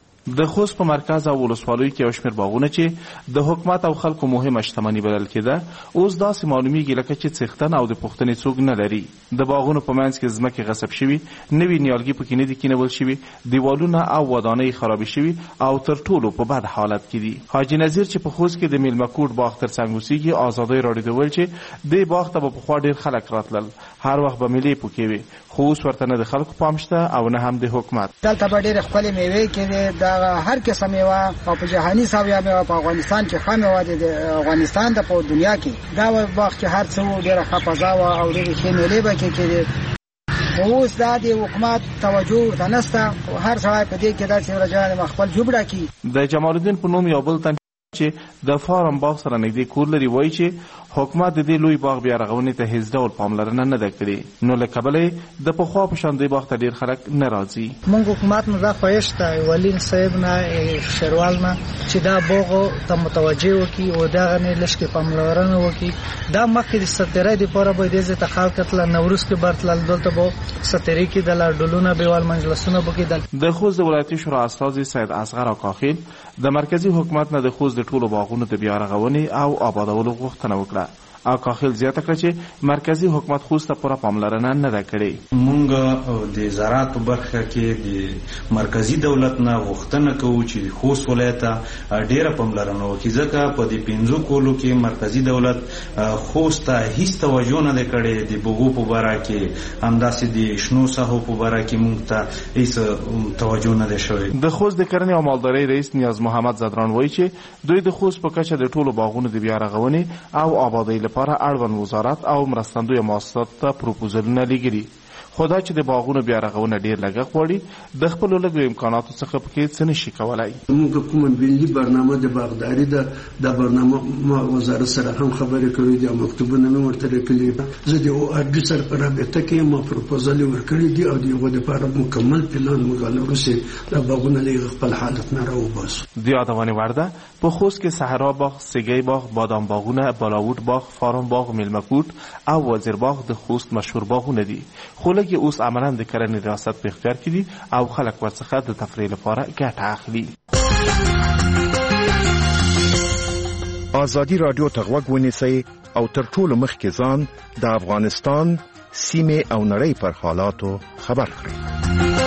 د خوست په مرکز او ولسوالیو کې یو شمېر باغونه چې د حکومت او خلکو مهمه شتمني بلل کېده، اوس داسې معلومیږي لکه چې څښتن او د پوښتنې څوک نه لري. د باغونو په منځ کې ځمکې غصب شوي، نوي نیالګي پکې نه دي کینول شوي، دیوالونه او ودانۍ خرابې شوي او تر ټولو په بد حالت کې دي. حاجي نظیر چې په خوست کې د میلمه کوټ باغ تر څنګ اوسېږي، ازادۍ راډیو ته ویل چې دې باغ ته به پخوا ډېر خلک راتلل، هر وخت به میلې پکې وي، خو اوس ورته نه د خلکو پام شته او نه هم د حکومت. دلته به ډېرې ښکلې میوې کېدې، د هر قسم میوه او په جهاني ساویا میوه په افغانستان کې ښه میوه ده، د افغانستان د په دنیا کې دا باغ چې هر څه ډېره ښه فضا وه او ډېرې ښې میلې به کې کېدې. خو اوس دا د حکومت توجه ورته نشته، هر سړی په دې کې داسې ورجانې خپل جوبړه کړي. د جمال الدین په نوم یو بل تن چې د فارم باغ سره نږدې کور لري وایي چې حکومت د دې لوی باغ بیا رغونې ته هیڅ ډول پاملرنه نه ده کړې، نو له کبله د پخوا په شان دې باغ ته ډېر خلک نه راځي. موږ حکومت نه دا خواهش ته ولین صاحب نه شروال نه چې دا باغ ته متوجه وکړي او دا غنې لږ کې پاملرنه وکړي. دا مخکې د سترۍ دپاره به دې ځای ته خلک تلل، نوروز کې به تلل، دلته به سترۍ کېدله، ډولونه به ول، مجلسونه به کېدل. د خوست د ولایتي شورا استازي سید اصغر اکاخیل د مرکزي حکومت نه د خوست د ټولو باغونو د بیا رغونې او آبادولو غوښتنه وکړه. اکاخیل زیاته کړه چې مرکزي حکومت خوست ته پوره پاملرنه نه ده کړې. مونږ د زراعت په برخه کې د مرکزي دولت نه غوښتنه کوو چې خوست ولایت ته ډېره پاملرنه وکړي، ځکه په دې پنځو کولو کې مرکزي دولت خوست ته هیڅ توجه نه ده کړې. د بوګو په باره کې همداسې د شنو ساحو په باره کې مونږ ته هیڅ توجه نه ده شوې. د خوست د کرنې او مالدارۍ رئیس نیاز محمد زدران وایي چې دوی د خوست په کچه د ټولو باغونو د بیا رغونې او آبادۍ لپاره اړوند وزارت او مرستندویه مؤسسات ته پروپوزلونه لیږلي، خو دا چې د باغونو بیا رغونه ډېر لګښت غواړي، د خپلو لږو امکاناتو څخه پکې څه نشي کولی. موږ کومه ملي برنامه د باغداري ده، دا برنامه وزارت سره هم خبرې کړې دي او مکتوبونه مې ورته لیکلي. زه د او آر ډي سره په رابطه کې یم، پروپوزل یې ورکړی دي او د هغو دپاره مکمل پلان موږ له وروسته دا باغونه له خپل حالت نه راوباسو. د یادونې وړ ده په خوست کې صحرا باغ، سیګی باغ، بادام باغونه، بالاوټ باغ، فارم باغ، میلمه کوټ او وزیر باغ د خوست مشهور باغونه دي، خو لږ اوس عملاً د کرنې ریاست په اختیار کې دي او خلک ورڅخه د تفریح لپاره ګټه اخلي. ازادي راډیو ته غوږ ونیسئ او تر ټولو مخکې ځان د افغانستان سیمې او نړۍ پر حالاتو خبر کړئ.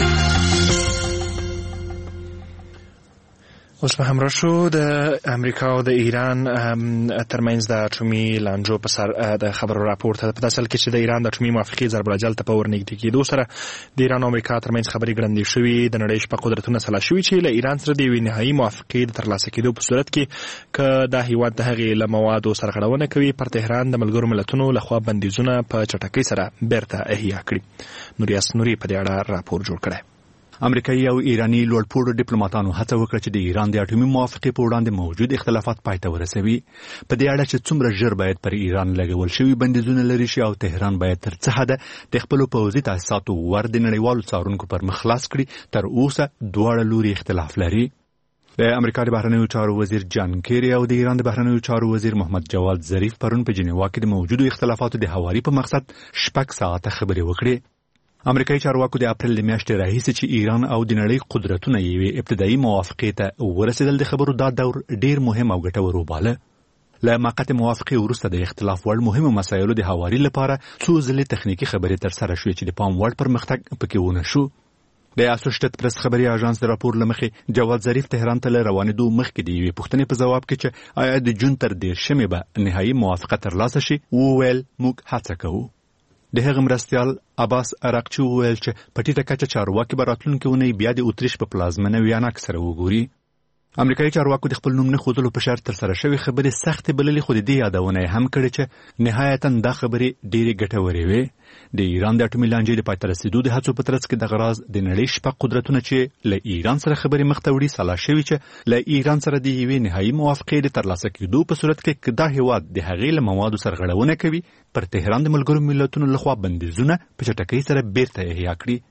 اوس به همراه شو د امریکا او د ایران ترمنځ د اټومي لانجو په سر د خبرو راپور ته په داسل کې چې د ایران د اټومي موافقې ضرب الجل ته په ورنږدې کېدو سره د ایران او امریکا ترمنځ خبرې ګړندې شوي، د نړۍ شپږ قدرتونه سلا شوي چې له ایران سره د یوې نهایي موافقې د ترلاسه کېدو په صورت کې که دا هیواد د هغې له موادو سرغړونه کوي، پر تهران د ملګرو ملتونو لخوا بندیزونه په چټکۍ سره بیرته احیا کړي. نوریاس نوري په دې اړه راپور جوړ کړی. امریکایي او ایرانی لوړپوړو ډیپلوماټانو هڅه وکړه چې د ایران د اټومي موافقې په وړاندې موجود اختلافات پای ته ورسوي، په دې اړه چې څومره ژر باید پر ایران لګول شوي بندیزونه لرې شي او تهران باید تر څه حده د خپلو پوځي تاسیساتو ور د نړیوالو څارونکو پر مخ خلاص کړي. تر اوسه دواړه لوري اختلاف لري. د امریکا د بهرنیو چارو وزیر جان کیری او د ایران د بهرنیو چارو وزیر محمد جواد ظریف پرون په جنیوا کې د موجودو اختلافاتو د هواري په مقصد شپږ ساعته خبرې وکړې. امریکایي چارواکو د اپریل د میاشتې راهیسې چې ایران او د نړۍ قدرتونه یوې ابتدایي موافقې ته ورسېدل د خبرو دا دور ډېر مهم او ګټور وباله. له موقتې موافقې وروسته د اختلاف وړ مهمو مسایلو د هواري لپاره څو ځلې تخنیکي خبرې ترسره شوې چې د پام وړ پرمختګ پکې ونه شو. د اسوسییټډ پریس خبري اژانس د راپور لمخې جواد ظریف تهران ته له روانېدو مخکې د یوې پوښتنې په ځواب کې چې آیا د جون تر دېرشمې به نهایي موافقه ترلاسه شي وویل موږ هڅه کوو. د هغه مرستیال عباس عراقچي وویل چې په ټیټه کچه چارواکي به راتلونکې اونۍ بیا د اتریش په پلازمینه ویانا کې سره وګوري. امریکایي چارواکو د خپل نوم نه ښودلو په شرط ترسره شوې خبرې سختې بللې، خو د دې یادونه یې هم کړې چې نهایتاً دا خبرې ډېرې ګټورې وې. د ایران د اټومي لانجې د پای ته رسېدو د هڅو په ترڅ کې دغه راز د نړۍ شپږ قدرتونه چې له ایران سره خبرې مخ ته وړي سلا شوي چې له ایران سره د یوې نهایي موافقې د ترلاسه کېدو په صورت کې که دا هیواد د هغې له موادو سرغړونه کوي، پر تهران د ملګرو ملتونو لخوا بندیزونه په چټکۍ سره بیرته احیا کړي.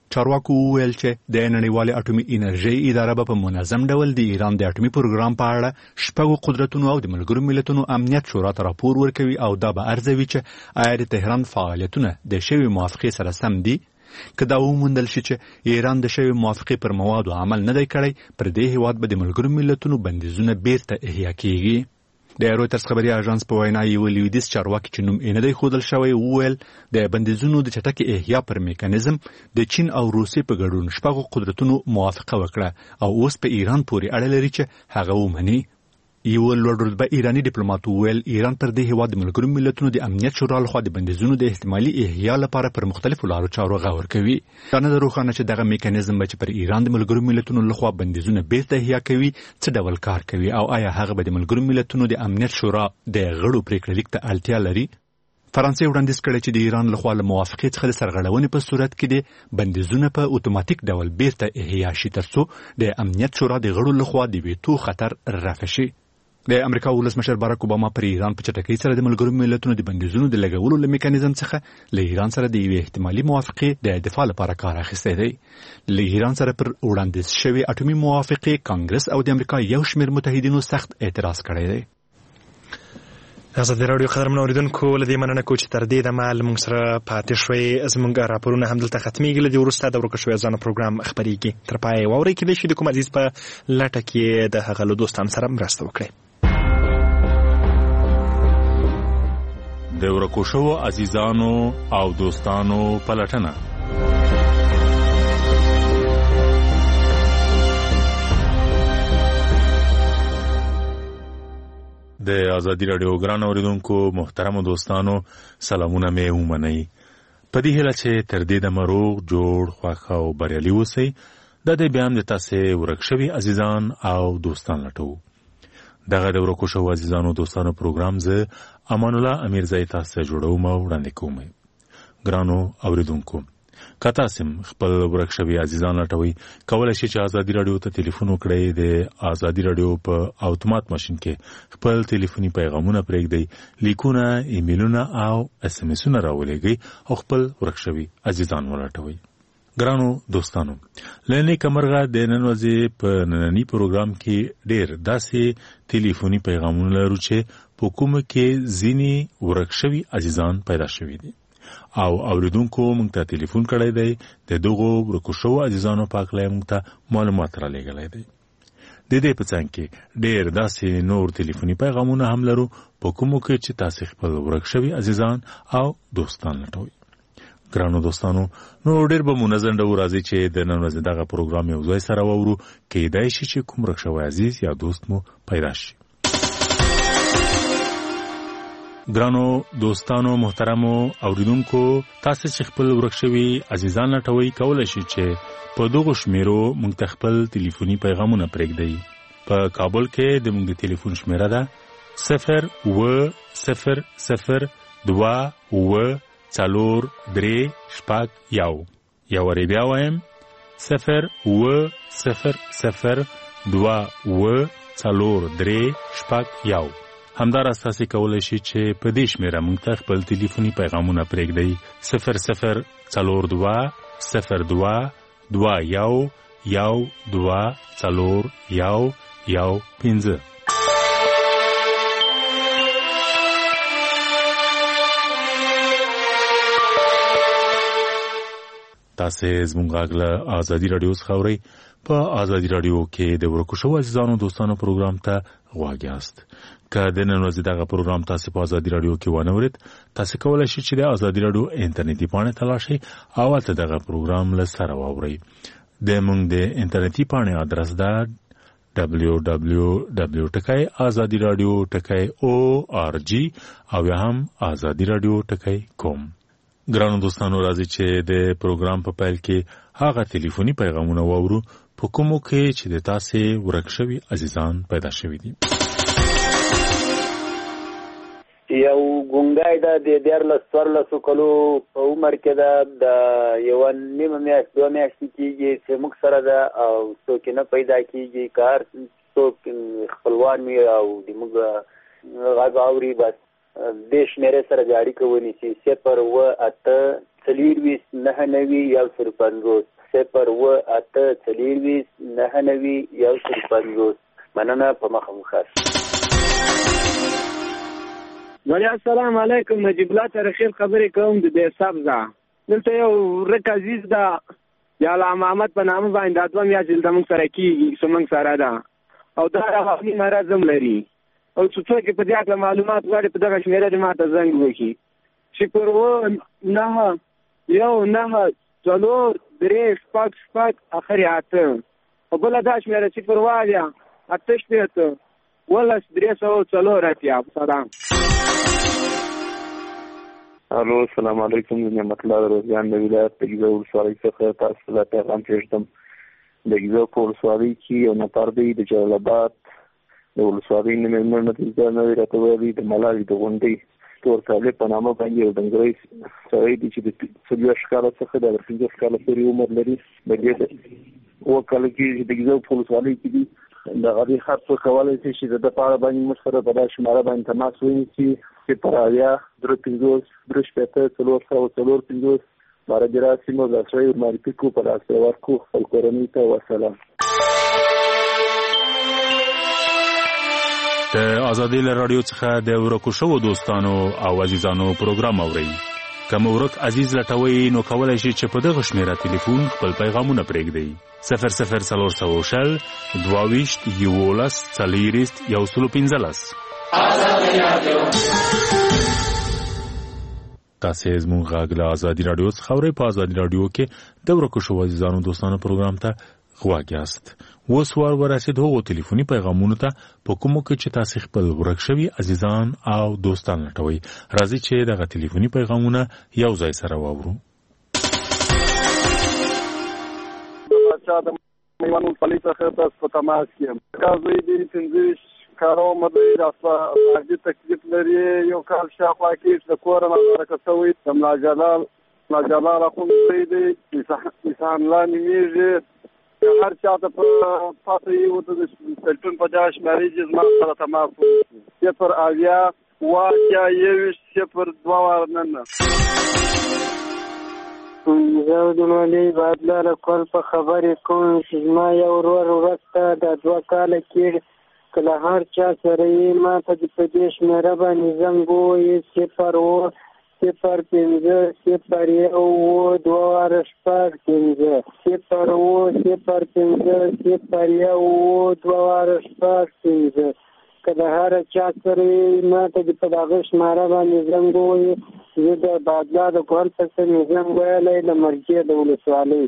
چارواکو وویل چې د نړیوالې اټومي انرژۍ اداره به په منظم ډول د ایران د اټومي پروګرام په اړه شپږو قدرتونو او د ملګرو ملتونو امنیت شورا ته راپور ورکوي او دا به ارزوي چې آیا د تهران فعالیتونه د شوې موافقې سره سم دي. که دا وموندل شي چې ایران د شوې موافقې پر موادو عمل نه دی کړی، پر دې هیواد به د ملګرو ملتونو بندیزونه بیرته احیا کیږي. د رویټرز خبري اژانس په وینا یو لویدیځ چارواکي چې نوم یې نه دی ښودل شوی وویل د بندیزونو د چټکې احیا پر میکانیزم د چین او روسیې په ګډون شپږو قدرتونو موافقه وکړه او اوس په ایران پورې اړه لري چې هغه ومني. یو لوړ رتبه ایرانی ډیپلوماټ وویل ایران پر دې هیواد د ملګرو ملتونو د امنیت شورا لخوا د بندیزونو د احتمالي احیا لپاره پر مختلفو لارو چارو غور کوي. دا نه ده روښانه چې دغه میکانیزم به چې پر ایران د ملګرو ملتونو لخوا بندیزونه بیرته احیا کوي څه ډول کار کوي او آیا هغه به د ملګرو ملتونو د امنیت شورا د غړو پریکړه لیک ته اړتیا لري. فرانسې وړاندیز کړی چې د ایران لخوا له موافقې څخه د سرغړونې په صورت کې د بندیزونه په اتوماتیک ډول بیرته احیا شي ترڅو د امنیت شورا د غړو لخوا د ویتو خطر رفع شي. د امریکا ولسمشر باراک اوباما پر ایران په چټکۍ سره د ملګرو ملتونو د بندیزونو د لګولو له میکانیزم څخه له ایران سره د یوې احتمالي موافقې د دفاع لپاره کار اخیستی دی. له ایران سره پر وړاندیز شوې اټومي موافقې کانګرس او د امریکا یو شمېر متحدینو سخت اعتراض کړی دی. ازادي راډیو قدرمن اوریدونکو له دې مننه کوم چې تر دې دمه له موږ سره پاتې شوئ. زموږ راپورونه همدلته ختمیږي. له دې وروسته د ورکه شوې ځانه پروګرام خپرېږي. تر پایه واورئ کېدای شي د کوم عزیز په لټه کې د هغه له دوستانو سره مرسته وکړئ. د ورکو شوو عزیزانو او دوستانو پلټنه. د ازادي راډیو ګران اوریدونکو محترم دوستانو سلامونه مې ومنئ. په دې هیله چې تر دې دمه روغ جوړ خوښ او بریالي اوسئ. دا د بیا هم د تاسې ورک شوي عزیزان او دوستان لټوو. دغه د ورکو شوو عزیزانو دوستانو پروګرام زه امان الله امیرزی تاسو ته جوړوم او وړاندې کوم. ګرانو اوریدونکو که تاسو خپل ورک شوي عزیزان لټوئ کولی شئ چې ازادي راډیو ته تلیفون وکړئ. د ازادي راډیو په اوتومات ماشین کې خپل تلیفوني پیغامونه پرېږدئ، لیکونه، ایمیلونه او اس ام اسونه راولېږئ او خپل ورک شوي عزیزان ولټوئ. ګرانو دوستانو له نیکه مرغه د نن ورځې په ننني پروګرام کې ډېر داسې تلیفوني پیغامونه لرو چې په کومه کې ځینې ورک شوي عزیزان پیدا شوي دي او اوریدونکو موږ ته تلیفون کړی دی. د دغو ورکو شوو عزیزانو په هکله موږ ته معلومات رالیږلی دی. د دې په څنګ کې ډېر داسې نور تلیفوني پیغامونه هم لرو په کومو کې چې تاسې خپل ورک شوي عزیزان او دوستان لټوئ. ګرانو دوستانو نو ډېر به مو نظر ډو راځي چې د نن ورځې دغه پروګرام یو ځای سره واورو. کیدای شي چې کوم ورک شوی عزیز یا دوست مو پیدا شي. ګرانو دوستانو محترمو اوریدونکو تاسو چې خپل ورک شوي عزیزان لټوئ کولی شئ چې په دغو شمیرو موږ ته خپل تلیفوني پیغامونه پرېږدئ. په کابل کې د موږ د تلیفون شمیره ده صفر اوه صفر صفر دوه اوه څلور درې شپږ یو. یو وارې بیا وایم صفر اوه صفر صفر دوه اوه څلور درې شپږ یو. همداراز تاسې کولی شئ چې په دې شمېره موږ ته خپل تلیفوني پیغامونه پرېږدئ. صفر صفر څلور دوه صفر دوه دوه یو یو دوه څلور یو یو پنځه. تاسې زموږ غږ له ازادي راډیو څخه اورئ. په ازادي راډیو کې د ورکو شوو عزیزانو دوستانو پروګرام ته غوږ یاست. که د نن ورځې دغه پروګرام تاسې په ازادي راډیو کې ونه اورید تاسې کولی شئ چې د ازادي راډیو انټرنیټي پاڼې ته لاړ شئ او هلته دغه پروګرام له سره واورئ. د موږ د انټرنیټي پاڼې ادرس ده ډبلیو ډبلیو ډبلیو ټکی ازادي راډیو ټکی او آر جی او یا هم ازادي راډیو ټکی کوم. ګرانو دوستانو راځي چې د پروګرام په پیل کې هغه تلیفوني پیغامونه واورو په کومو کې چې د تاسې ورک شوي عزیزان پیدا شوي دي. یو ګونګای ده د دیارلس څوارلسو کلو په عمر کې ده د یوه نیمه میاشت دوه میاشتې کېږي چې موږ سره ده او څوک نه پیدا کېږي. که هر څوک خپلوان وي او د موږ غږ اوري بس دې شمېرې سره د اړیکه ونیسي. صفر اوه اته څلوېښت نهه نوي یو سل پنځوس صفر اوه اته څلېرویشت نهه نوي یو سل پنځوس. مننه، په مخه مو ښه. ولی السلام علیکم. نجیب الله ترخیل خبرې کوم د دې سبزه. دلته یو ورک عزیز ده یا علامه محمد په نامه باندې دا دوه میاشتې دلته موږ سره کېږي، زموږ سره ده او دا رواني مرض هم لري او څه څوک په دې اړه معلومات غواړي په دغه شمېره دې ماته زنګ وکړي. صفر اوه نهه یو نهه څلور درې شپږ شپږ اخر یې اته او بله دا شمېره صفر اوه اویا اته شپېته ولس درې سوه څلور اتیا. سلام. الو، السلام علیکم. نعمت الله روزیان د ولایت د ګیزو ولسوالۍ څخه تاسو ته پیغام پېږدم. د ګیزو په ولسوالۍ کې یو نفر دی د جلال آباد د ولسوالۍ نه مېلمه نتیجه نه وي راته ویلي د ملالۍ د غونډۍ تور صالح په نامه باندې یو ډنګری سړی دی چې د څلوېښت کاله څخه د پنځوس کاله پورې عمر لري. د دې اووه کاله کېږي د ګیزو په ولسوالۍ کې دي. د هغې هر څوک کولی شي چې د ده په اړه باندې موږ سره په دا شماره باندې تماس ونیسي. صفر اویا درې پنځوس درې شپېته څلور سوه څلور پنځوس. باره دې راسي موږ دا سړی ورمعرفي کړو، په لاس یې ورکړو خپل کورنۍ ته. وسلام. د ازادۍ له راډیو څخه د ورکو شوو دوستانو او عزیزانو پروګرام اورئ. که مو ورک عزیز لټوئ نو کولی شئ چې په دغه شمېره تلیفون خپل پیغامونه پرېږدئ. صفر صفر څلور سوه شل دوه ویشت یولس څلېرویشت یو سلو پنځلس. تاسې زموږ غږ له ازادي راډیو څخه اورئ. په ازادي راډیو کې د ورکو شوو عزیزانو دوستانو پروګرام ته غوږ یاست. اوس وار ورسېد هغو تلیفوني پیغامونو ته په کومو کې چې تاسې خپل ورک شوي عزیزان او دوستان لټوئ. راځئ چې دغه تلیفوني پیغامونه یو ځای سره واورو. بچا د میوانو پلی څخه تاسو په تماس کې یم. کازوی دې پنځه کارو مدې راځه باندې تکلیف لري. یو کال شاوخوا کې د کور نه راکټوي د ملا جلال ملا جلال اخوند دی انسان لا نیمیږي. هر چاته په پاتې یو د سلطون په جاش مریض زما سره تماس وکړي. صفر اویا وایا یویشت صفر دوه ورننه. زه د مولوي بادلاره کول په خبرې کوم چې زما یو ورور وروسته د دوه کاله کېږي که له هر چا سره یې ما ته د په دې شمېره باندې زنګ ووایي صفر اوه صفر پنځه صفر یو اوه دوه واره شپږ پنځه صفر اوه صفر پنځه صفر یو اوه دوه واره شپږ پنځه. که د هر چا سره یې ما ته د په دغه شماره باندې زنګ ووایي. زه د بادلا د کور پسې مې زنګ ویلی د مرکې د ولسوالۍ.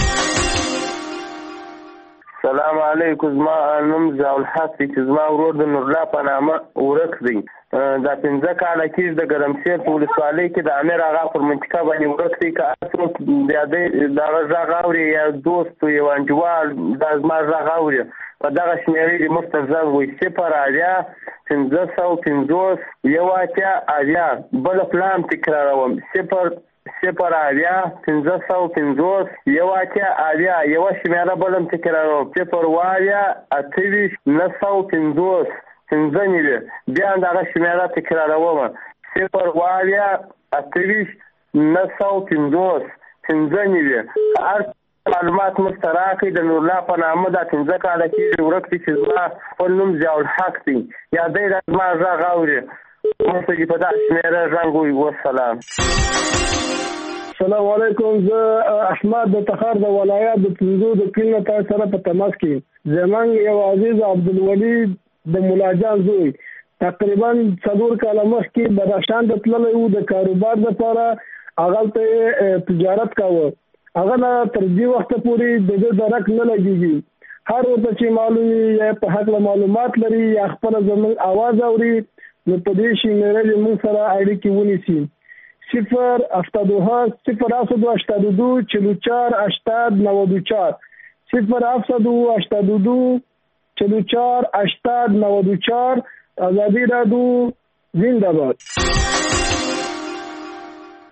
سلام علیکم. زما نوم ضیاءالحق دی چې زما ورور د نورالله په نامه ورک دی. دا پنځه کاله کېږي د ګرمسیر په ولسوالۍ کې د امیر آغا پر منطقه باندې ورک دی. که هر څوک د هغې دغه غږ اوري یا دوست یو انډیوال دا زما غږ اوري په دغه شمېرې دې موږ ته زنګ وایي. صفر اویا پنځه سوه پنځوس یو اتیا اویا. بله پلان تکراروم. صفر صفر اویا پنځه سوه پنځوس یو اتیا اویا. یوه شمېره بله هم تکراروم. صفر اویا اته ویشت نهه سوه پنځوس پنځه نوي. بیا هم دغه شمېره تکراروم. صفر اویا اته ویشت نهه سوه پنځوس پنځه نوي. هر معلومات موږ ته راکړئ. د نورالله په نامه دا پنځه کاله کېږي ورک دی چې زما خپل نوم ضیاءالحق دی. یا دی دا زما غږ اوري موږ ته په دغه شمېره زنګ ووایي. وسلام. السلام علیکم. زه احمد د تخار د ولایت د پنځو د کلي نه تاسو سره په تماس کې. زمونږ یو عزیز عبدالولي د ملاجان زوی تقریبا څلور کاله مخکې بدخشان ته تللی و د کاروبار دپاره. هغلته تجارت کاوه. هغه نه تر دې وخته پورې د ده درک نه لګېږي. هر ورته چې معلوم یا په هکله معلومات لري یا خپله زموږ اواز اوري نو په دې شمېره دې موږ سره اړیکې ونیسي. صفر هفتاد و هشت صفر هفتصد و هشتاد و دو چهل و چهار هشتاد نود و چهار صفر هفتصد و هشتاد و دو چهل و چهار هشتاد نود و چهار. ازادي راډیو زنده باد.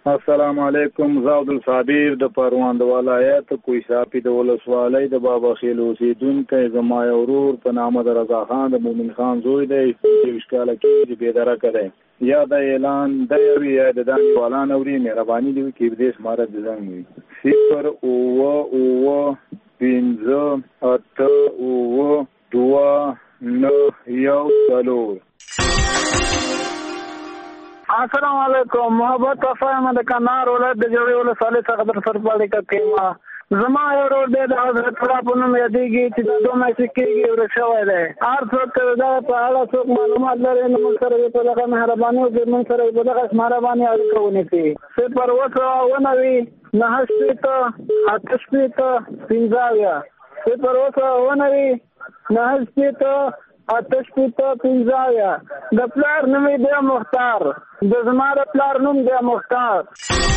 السلام علیکم. زه عبدالصابر د پروان د ولایت کوهستان د ولسوالۍ د بابا خیل اوسیدونکی. زما یو ورور په نامه د رضا خان د مومن خان زوی دی، یویشت کاله کېږي، بېدرکه دی. یا د اعلان دی وي یا د دانې والان اوري، مهرباني دې وکړي په دې شماره د زنګ وي صفر اووه اووه پنځه اته اووه دوه نه یو څلور. السلام علیکم. محبت وفایم د کندهار ولایت د جوړې ولسوالۍ څخه در سره پالیکه کېما. زما یو ورور دی د حضرت الله په نوم یادېږي چې دا دوه میاشتې کېږي ورک شوی دی. هر څوک که دغه په اړه څوک معلومات لري نو موږ سره یې په دغه مهرباني وکړي، موږ سره یې په دغه شماره باندې اړیکه ونیسي. صفر اووه سوه اووه نوي نهه شپېته اته شپېته پنځه اویا. صفر اووه سوه اووه نوي نهه شپېته اته شپېته پنځه اویا. د پلار نوم یې دی مختار، د زما د پلار نوم دی مختار.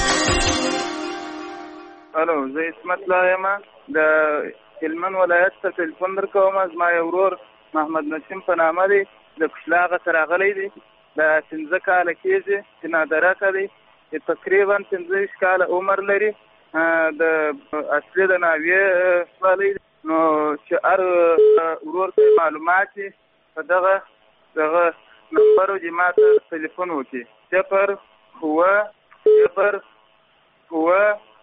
الو، زه اسمت الله یم، د هلمند ولایت ته تلیفون درکوم. زما یو ورور محمد نسیم په نامه دی، د کشلاغه ته راغلی دی، د پنځه کاله کېږي چې نادرکه دی، چې تقریبا پنځه ویشت کاله عمر لري، د اصلي د ناویې ولسوالۍ دی. نو چې هر ورور ته معلومات په دغه دغه نمبر چې ما ته تلیفون وکړي، صفر اووه صفر اووه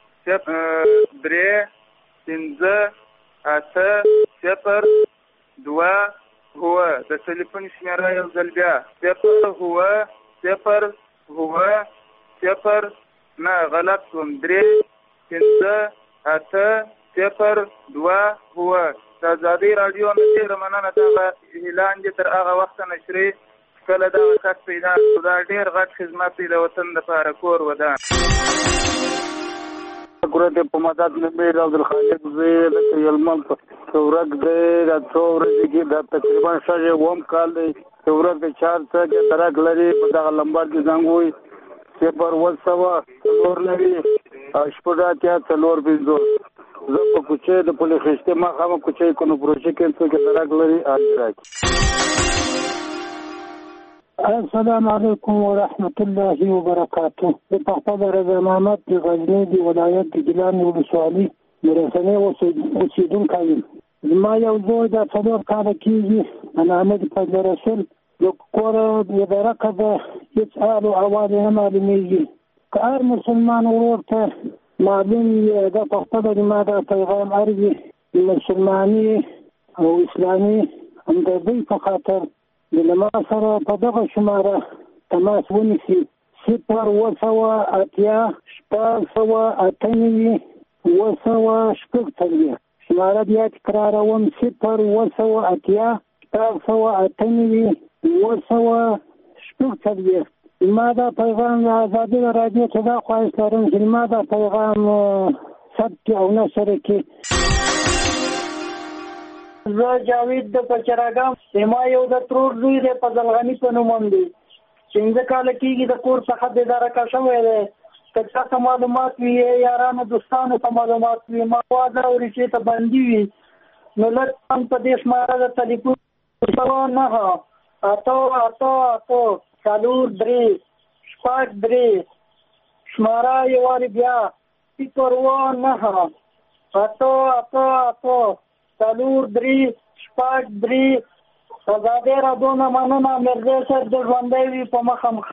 درې پنځه اته صفر دوه اووه. د تلیفون شمېره یو ځل بیا صفر اووه صفر اووه صفر نه غلط شوم درې پنځه اته صفر دوه اووه. د ازادۍ راډیو نه ډېره مننه. دغه اعلان دې تر هغه وخته نشري کله دغه کس پیدا کړو. دا ډېر غټ خدمت دی د وطن دپاره کور ودان. قرت په مدد نبی عبدالخالق زی د هلمند ورځ دی، دا څو ورځې کې دا تقریبا شل اووم کال دی چې ورځ د چار څه کې درک لري. په دغه لمبر کې زنګ وي صفر اووه سوه څلور لري شپږ اتیا څلور پنځوس. زه په کوچۍ د پلي خیشتې مخامخ کوچۍ کنو پروژې کې څو کې درک لري راکړي. السلام علیکم ورحمت الله وبرکاته. د پښتو رضا محمد د غزنی د ولایت د ګیلان ولسوالۍ د رسنۍ اوسیدونکی یم. زما یو زوی د څلور کاله کېږي، په نامه د فضل رسول د کوره بېدرکه ده، هېڅ حال او احوال یې نه معلومېږي. که هر مسلمان ورور ته معلوم وي د پښتو د ما د پیغام عرضي د مسلماني او اسلامي همدردۍ په خاطر د ما سره په دغه شماره تماس ونیسي. صفر اووه سوه اتیا شپږ سوه اته نوي اووه سوه شپږ څلوېښت. شماره بیا تکراروم صفر اووه سوه اتیا شپږ سوه اته نوي اووه سوه شپږ څلوېښت. ما دا پیغام د ازادۍ راډیو ته دا خواهش لرم چې ما دا پیغام ثبت او نشر کړي. زه جاوید د پچراګام، ما یو د ترور زوی دی په زلغني په نوم دی، پنځه کاله کېږي د کور څخه بېدرکه شوی دی. که چا ته معلومات وي، یارانو دوستانو ته معلومات وي، مواد او ریشې ته بندي وي، نو لطفا په دې شماره د تلیفون سوه نهه اته اته اته څلور درې شپږ درې شماره یې وارې بیا صفر اووه نهه اته اته اته څلور درې شپږ درې. ازادۍ راډیو نه مننه. مرزا صاحب د ژوندی وي په مخه مخ.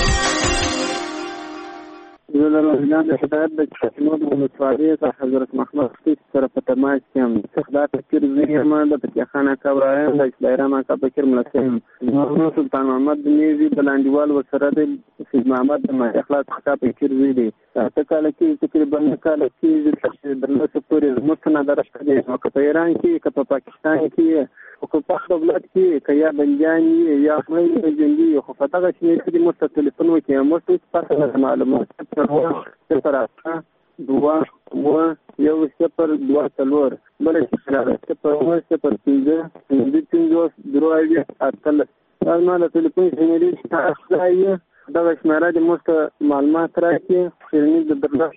زه د روزګان د هدایت د چشمو د ولسوالۍ څخه حضرت محمد خطیب سره په تماس کې یم. څخه دا تفکر زه یم د فتح خان اکا ابراهیم د اسلایرام اکا بکر ملسه یم. نور سلطان محمد د نیزي د لاندیوال ورسره د سید محمد د اخلاص اکا بکر زوی دی. اته کاله کې تقریبا نه کاله کې د درلسه پورې زموږ نه درشته دی. نو که په ایران کې که په پاکستان کې او که په دولت کې که یا بندیان وي یا خپل جنګي خو په دغه شمېر کې موږ ته تلیفون وکړي، موږ ته هېڅ پته نه معلومات صفر اته دوه اووه یو صفر دوه څلور بله شمېره صفر اووه صفر پنځه پنځه پنځوس درې اویا اتلس. دا زما د تلیفون شمېرې چې دا یې دغه شمېره دې موږ ته معلومات راکړي. خیرني د درلس.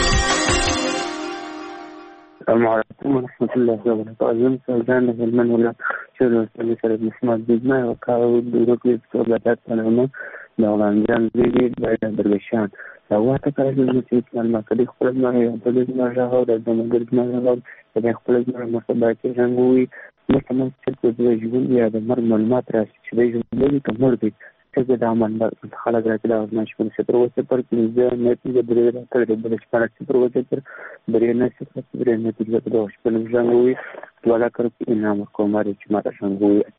السلام علیکم ورحمۃ اللہ وبرکاتہ. زم سلطان د هلمند ولایت چې د استاد سره مسمات بجما او کارو د روکي صحبت په نامه د افغانستان زیږی د درګشان دا واته کړل چې معلومات کړي خپل نه یو بل نه راغو د زموږ نه راغو د خپل نه مصبا کې څنګه وي مثلا چې د ژوند یا د مر معلومات راشي چې د ژوند د مر دي چې د عمل خلک راځي دا مشکل څه پر وسه پر چې نه چې د بریښنا تر د بلشپارت پر وسه پر بریښنا څخه بریښنا چې د خپل ژوند وي ولا کړ انعام کوماري چې ماته څنګه وي.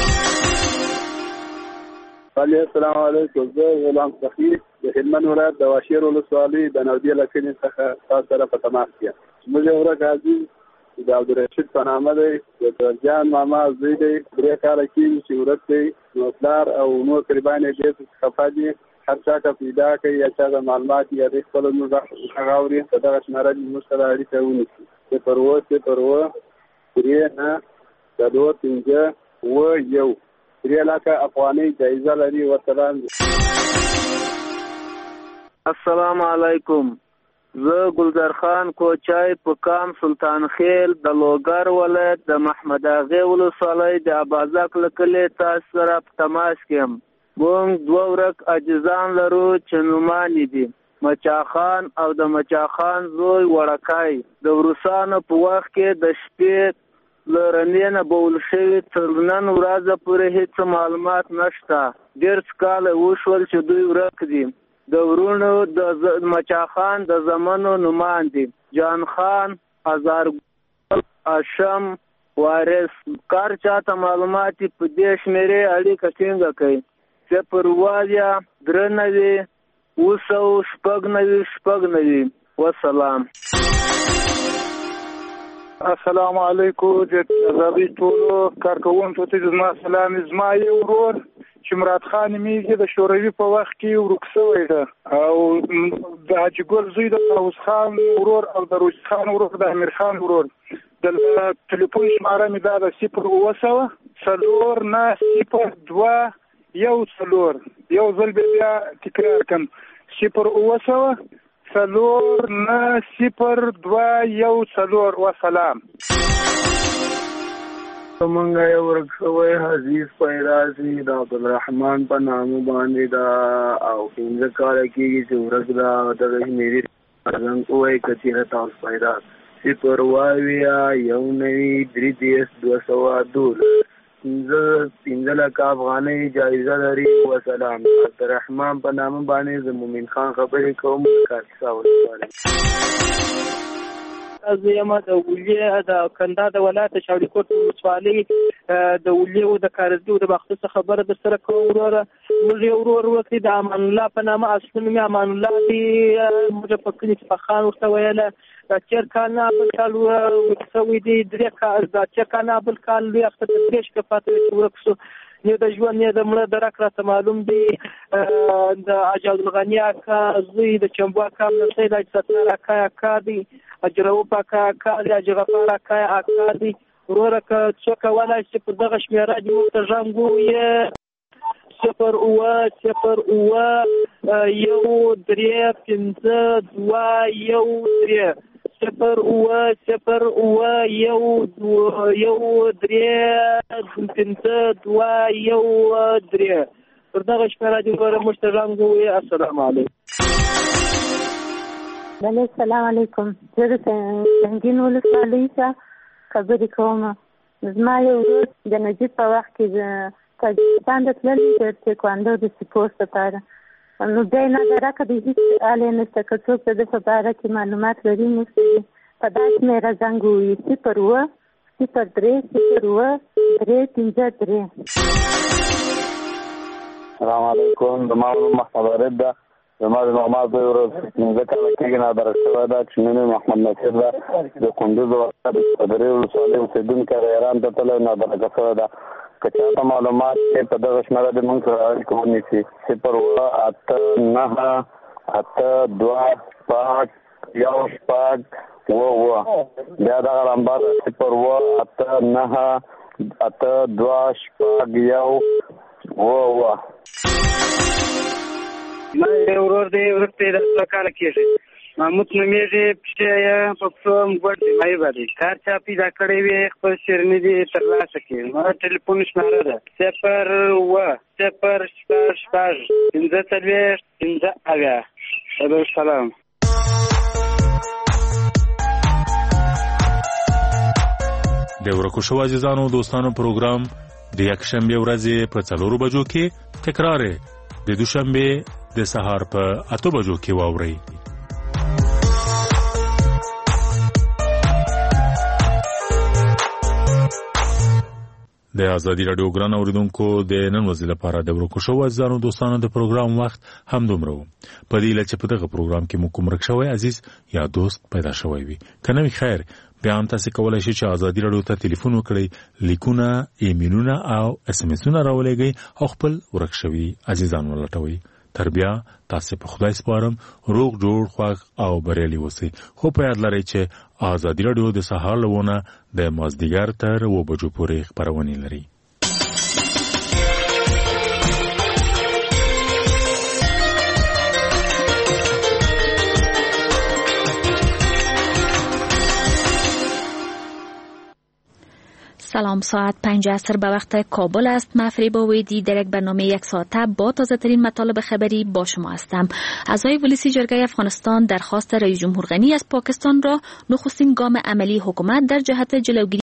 السلام علیکم. زه غلام صفی د هلمند ولایت د واشیر ولسوالۍ د نودي لکړې څخه تاسو سره په تماس یم. موږ ورته راځي د عبدالرشید په نامه دی د درجان ماما زوی دی درې کاله کېږي چې ورک دی نو پلار او نور قریبان یې ډېر خفه دي هر چا ته پیدا کوي یا چا د معلومات یا د خپل موږ غږ اوري په دغه شماره موږ سره اړیکه ونیسي صفر اووه صفر اووه درې نه څلور پنځه اووه یو درې لاکه افغانۍ جایزه لري. وسلام. السلام علیکم. زه ګلزار خان کوچای په کام سلطان خیل د لوګر ولایت د محمد اغه ولسوالۍ د ابازک لکلې تاسو سره په تماس کې یم. موږ دوه ورک اجزان لرو چې نومان دي مچا خان او د مچا خان زوی وړکای. د روسانو په وخت کې د شپې لرنې نه بول شوی تر نن ورځې پورې هیڅ معلومات نشته. ډېر کاله وشول چې دوی ورک دي. د ورونو د مچا خان د زمانو نومان دي جان خان ازارګل اشم وارث. کار چاته معلومات په دې شمیرې اړیکه ټینګه کوي. صفر اویا درې نوي اوسو شپږ نوي شپږ نوي. وسلام. السلام علیکم. د زابي ټولو کارکوونکو ته زما سلام. زما یو ورور چې مراد خان میږي د شوروي په وخت کې ورک شوی ده او د حاجي ګل زوی د طاووس خان ورور او د روز خان ورور د امیر خان ورور د ټلیفون شماره مې دا د صفر اووه سوه څلور نه صفر دوه یو څلور. یو ځل بیا تکرار کړم صفر اووه سوه څلور نه صفر دوه یو څلور. وسلام. منګه یو ورک شوی حزیز پیدا سي د عبدالرحمن په نامه باندې دا او پنځه کاله کېږي چې ورک دا دغه شمېرې څنګه وایي کچېره تاسو پیدا صفر اویا یو نوي درې دېرش دوه سوه دولس پنځه پنځه لکه افغانۍ جایزه لري. وسلام. عبدالرحمن په نامه باندې د مومن خان خبرې کوم کاکسا ولسوالۍ. زه یم د ولیې د کندهار د ولایت شاوړي کوټ ولسوالۍ د ولیې او د کارزګي او د مخصوصه خبره در سره کوم. وروره موږ یو ورور وکړي د امان الله په نامه اصلي نوم یې امان الله دی. موږ په کلي کې خان ورته ویله چېر کال نه بل کال ورک شوی دی درې کال دا چېر کال نه بل کال لوی اخته د درې شپې پاتې چې ورک شو. نه د ژوند نه د مړه درک راته معلوم دی. د حاجي عبدالغني اکا زوی د چمبو اکا نسۍ د ستنار اکا اکا دی اجرؤوف اکا اکا دی حاجي غفار اکا اکا دی. وروره که څوک کولای شي په دغه شمېره دې موږ ته زنګ ووایي صفر اووه صفر اووه یو درې پنځه دوه یو درې صفر اووه صفر اووه یو یو درې پنځه دوه یو درې. پر دغه شمېره دې وروره موږ ته زنګ ووایي. السلام علیکم. بله السلام علیکم. زه د سنګین ولسوالۍ څخه خبرې کوم. زما یو ورور د نجیب په وخت کې د تاجکستان ته تللی د تیکواندو د سپورټ لپاره. نو بیا یې نادرکه د هېڅ حال یې نشته که څوک د ده په باره کې معلومات لري موږ په دا شمېره زنګ ووایي صفر اووه صفر درې صفر اووه درې پنځه درې. السلام علیکم. زما نوم محمد عارف ده. زما د نعمات دوی ورځ پنځه کاله کېږي نادره شوی ده چې نوم یې محمد نصیر ده. د کندوز ولایت د صدرۍ ولسوالۍ اوسېدونکی د ایران ته تللی نادره شوی ده. که چاته معلومات یې په دغه شمېره د موږ سره اړیکه ونیسي صفر اووه اته نهه اته دوه شپږ یو شپږ اووه اووه. بیا دغه نمبر صفر اووه اته نهه اته دوه شپږ یو اووه اووه. ما یې ورور دی ورک دی د دوه کاله کېږي. محمود نومېږي. پښې یې په پښو ګوډ دی مایبه دی. کار چا پیدا کړی وي خپل شیرني دي ترلاسه کړي. ما ټلیفون شماره ده صفر اووه صفر شپږ شپږ پنځه څلوېښت پنځه اویا سلام. د ورکو شو عزیزانو دوستانو پروګرام د یکشنبه ورځې په څلورو بجو کې تکرار د دوشنبه د سهار په اته بجو کې واوري. د ازادي رادیو ګران اوریدونکو د نن ورځې لپاره د ورکو شو عزیزانو دوستانو د پروګرام وخت هم دومره و. په دې لچ په دغه پروګرام کې مو کوم رښوي عزیز یا دوست پیدا شوی وي کنه خیر بیا هم تاسو کولای شئ چې ازادي رادیو ته ټلیفون وکړئ، لیکونه، ایمیلونه او اس ام اسونه راولېږئ او خپل ورکشوي عزیزان ولټوي. تر بیا تاسو په خدای سپارم، روغ جوړ خوښ او بریالي اوسئ. خو په یاد لرئ چې ازادي رادیو د سهار لونه د مازدیګر تر و بجو پورې خبرونه لري. سلام، ساعت پنج عصر به وقت کابل است. من فریبا ویدی در یک برنامه یک ساعته با تازه ترین مطالب خبری با شما هستم. اعضای پلیسی جرگه افغانستان درخواست رئیس جمهور غنی از پاکستان را نخستین گام عملی حکومت در جهت جلوگیری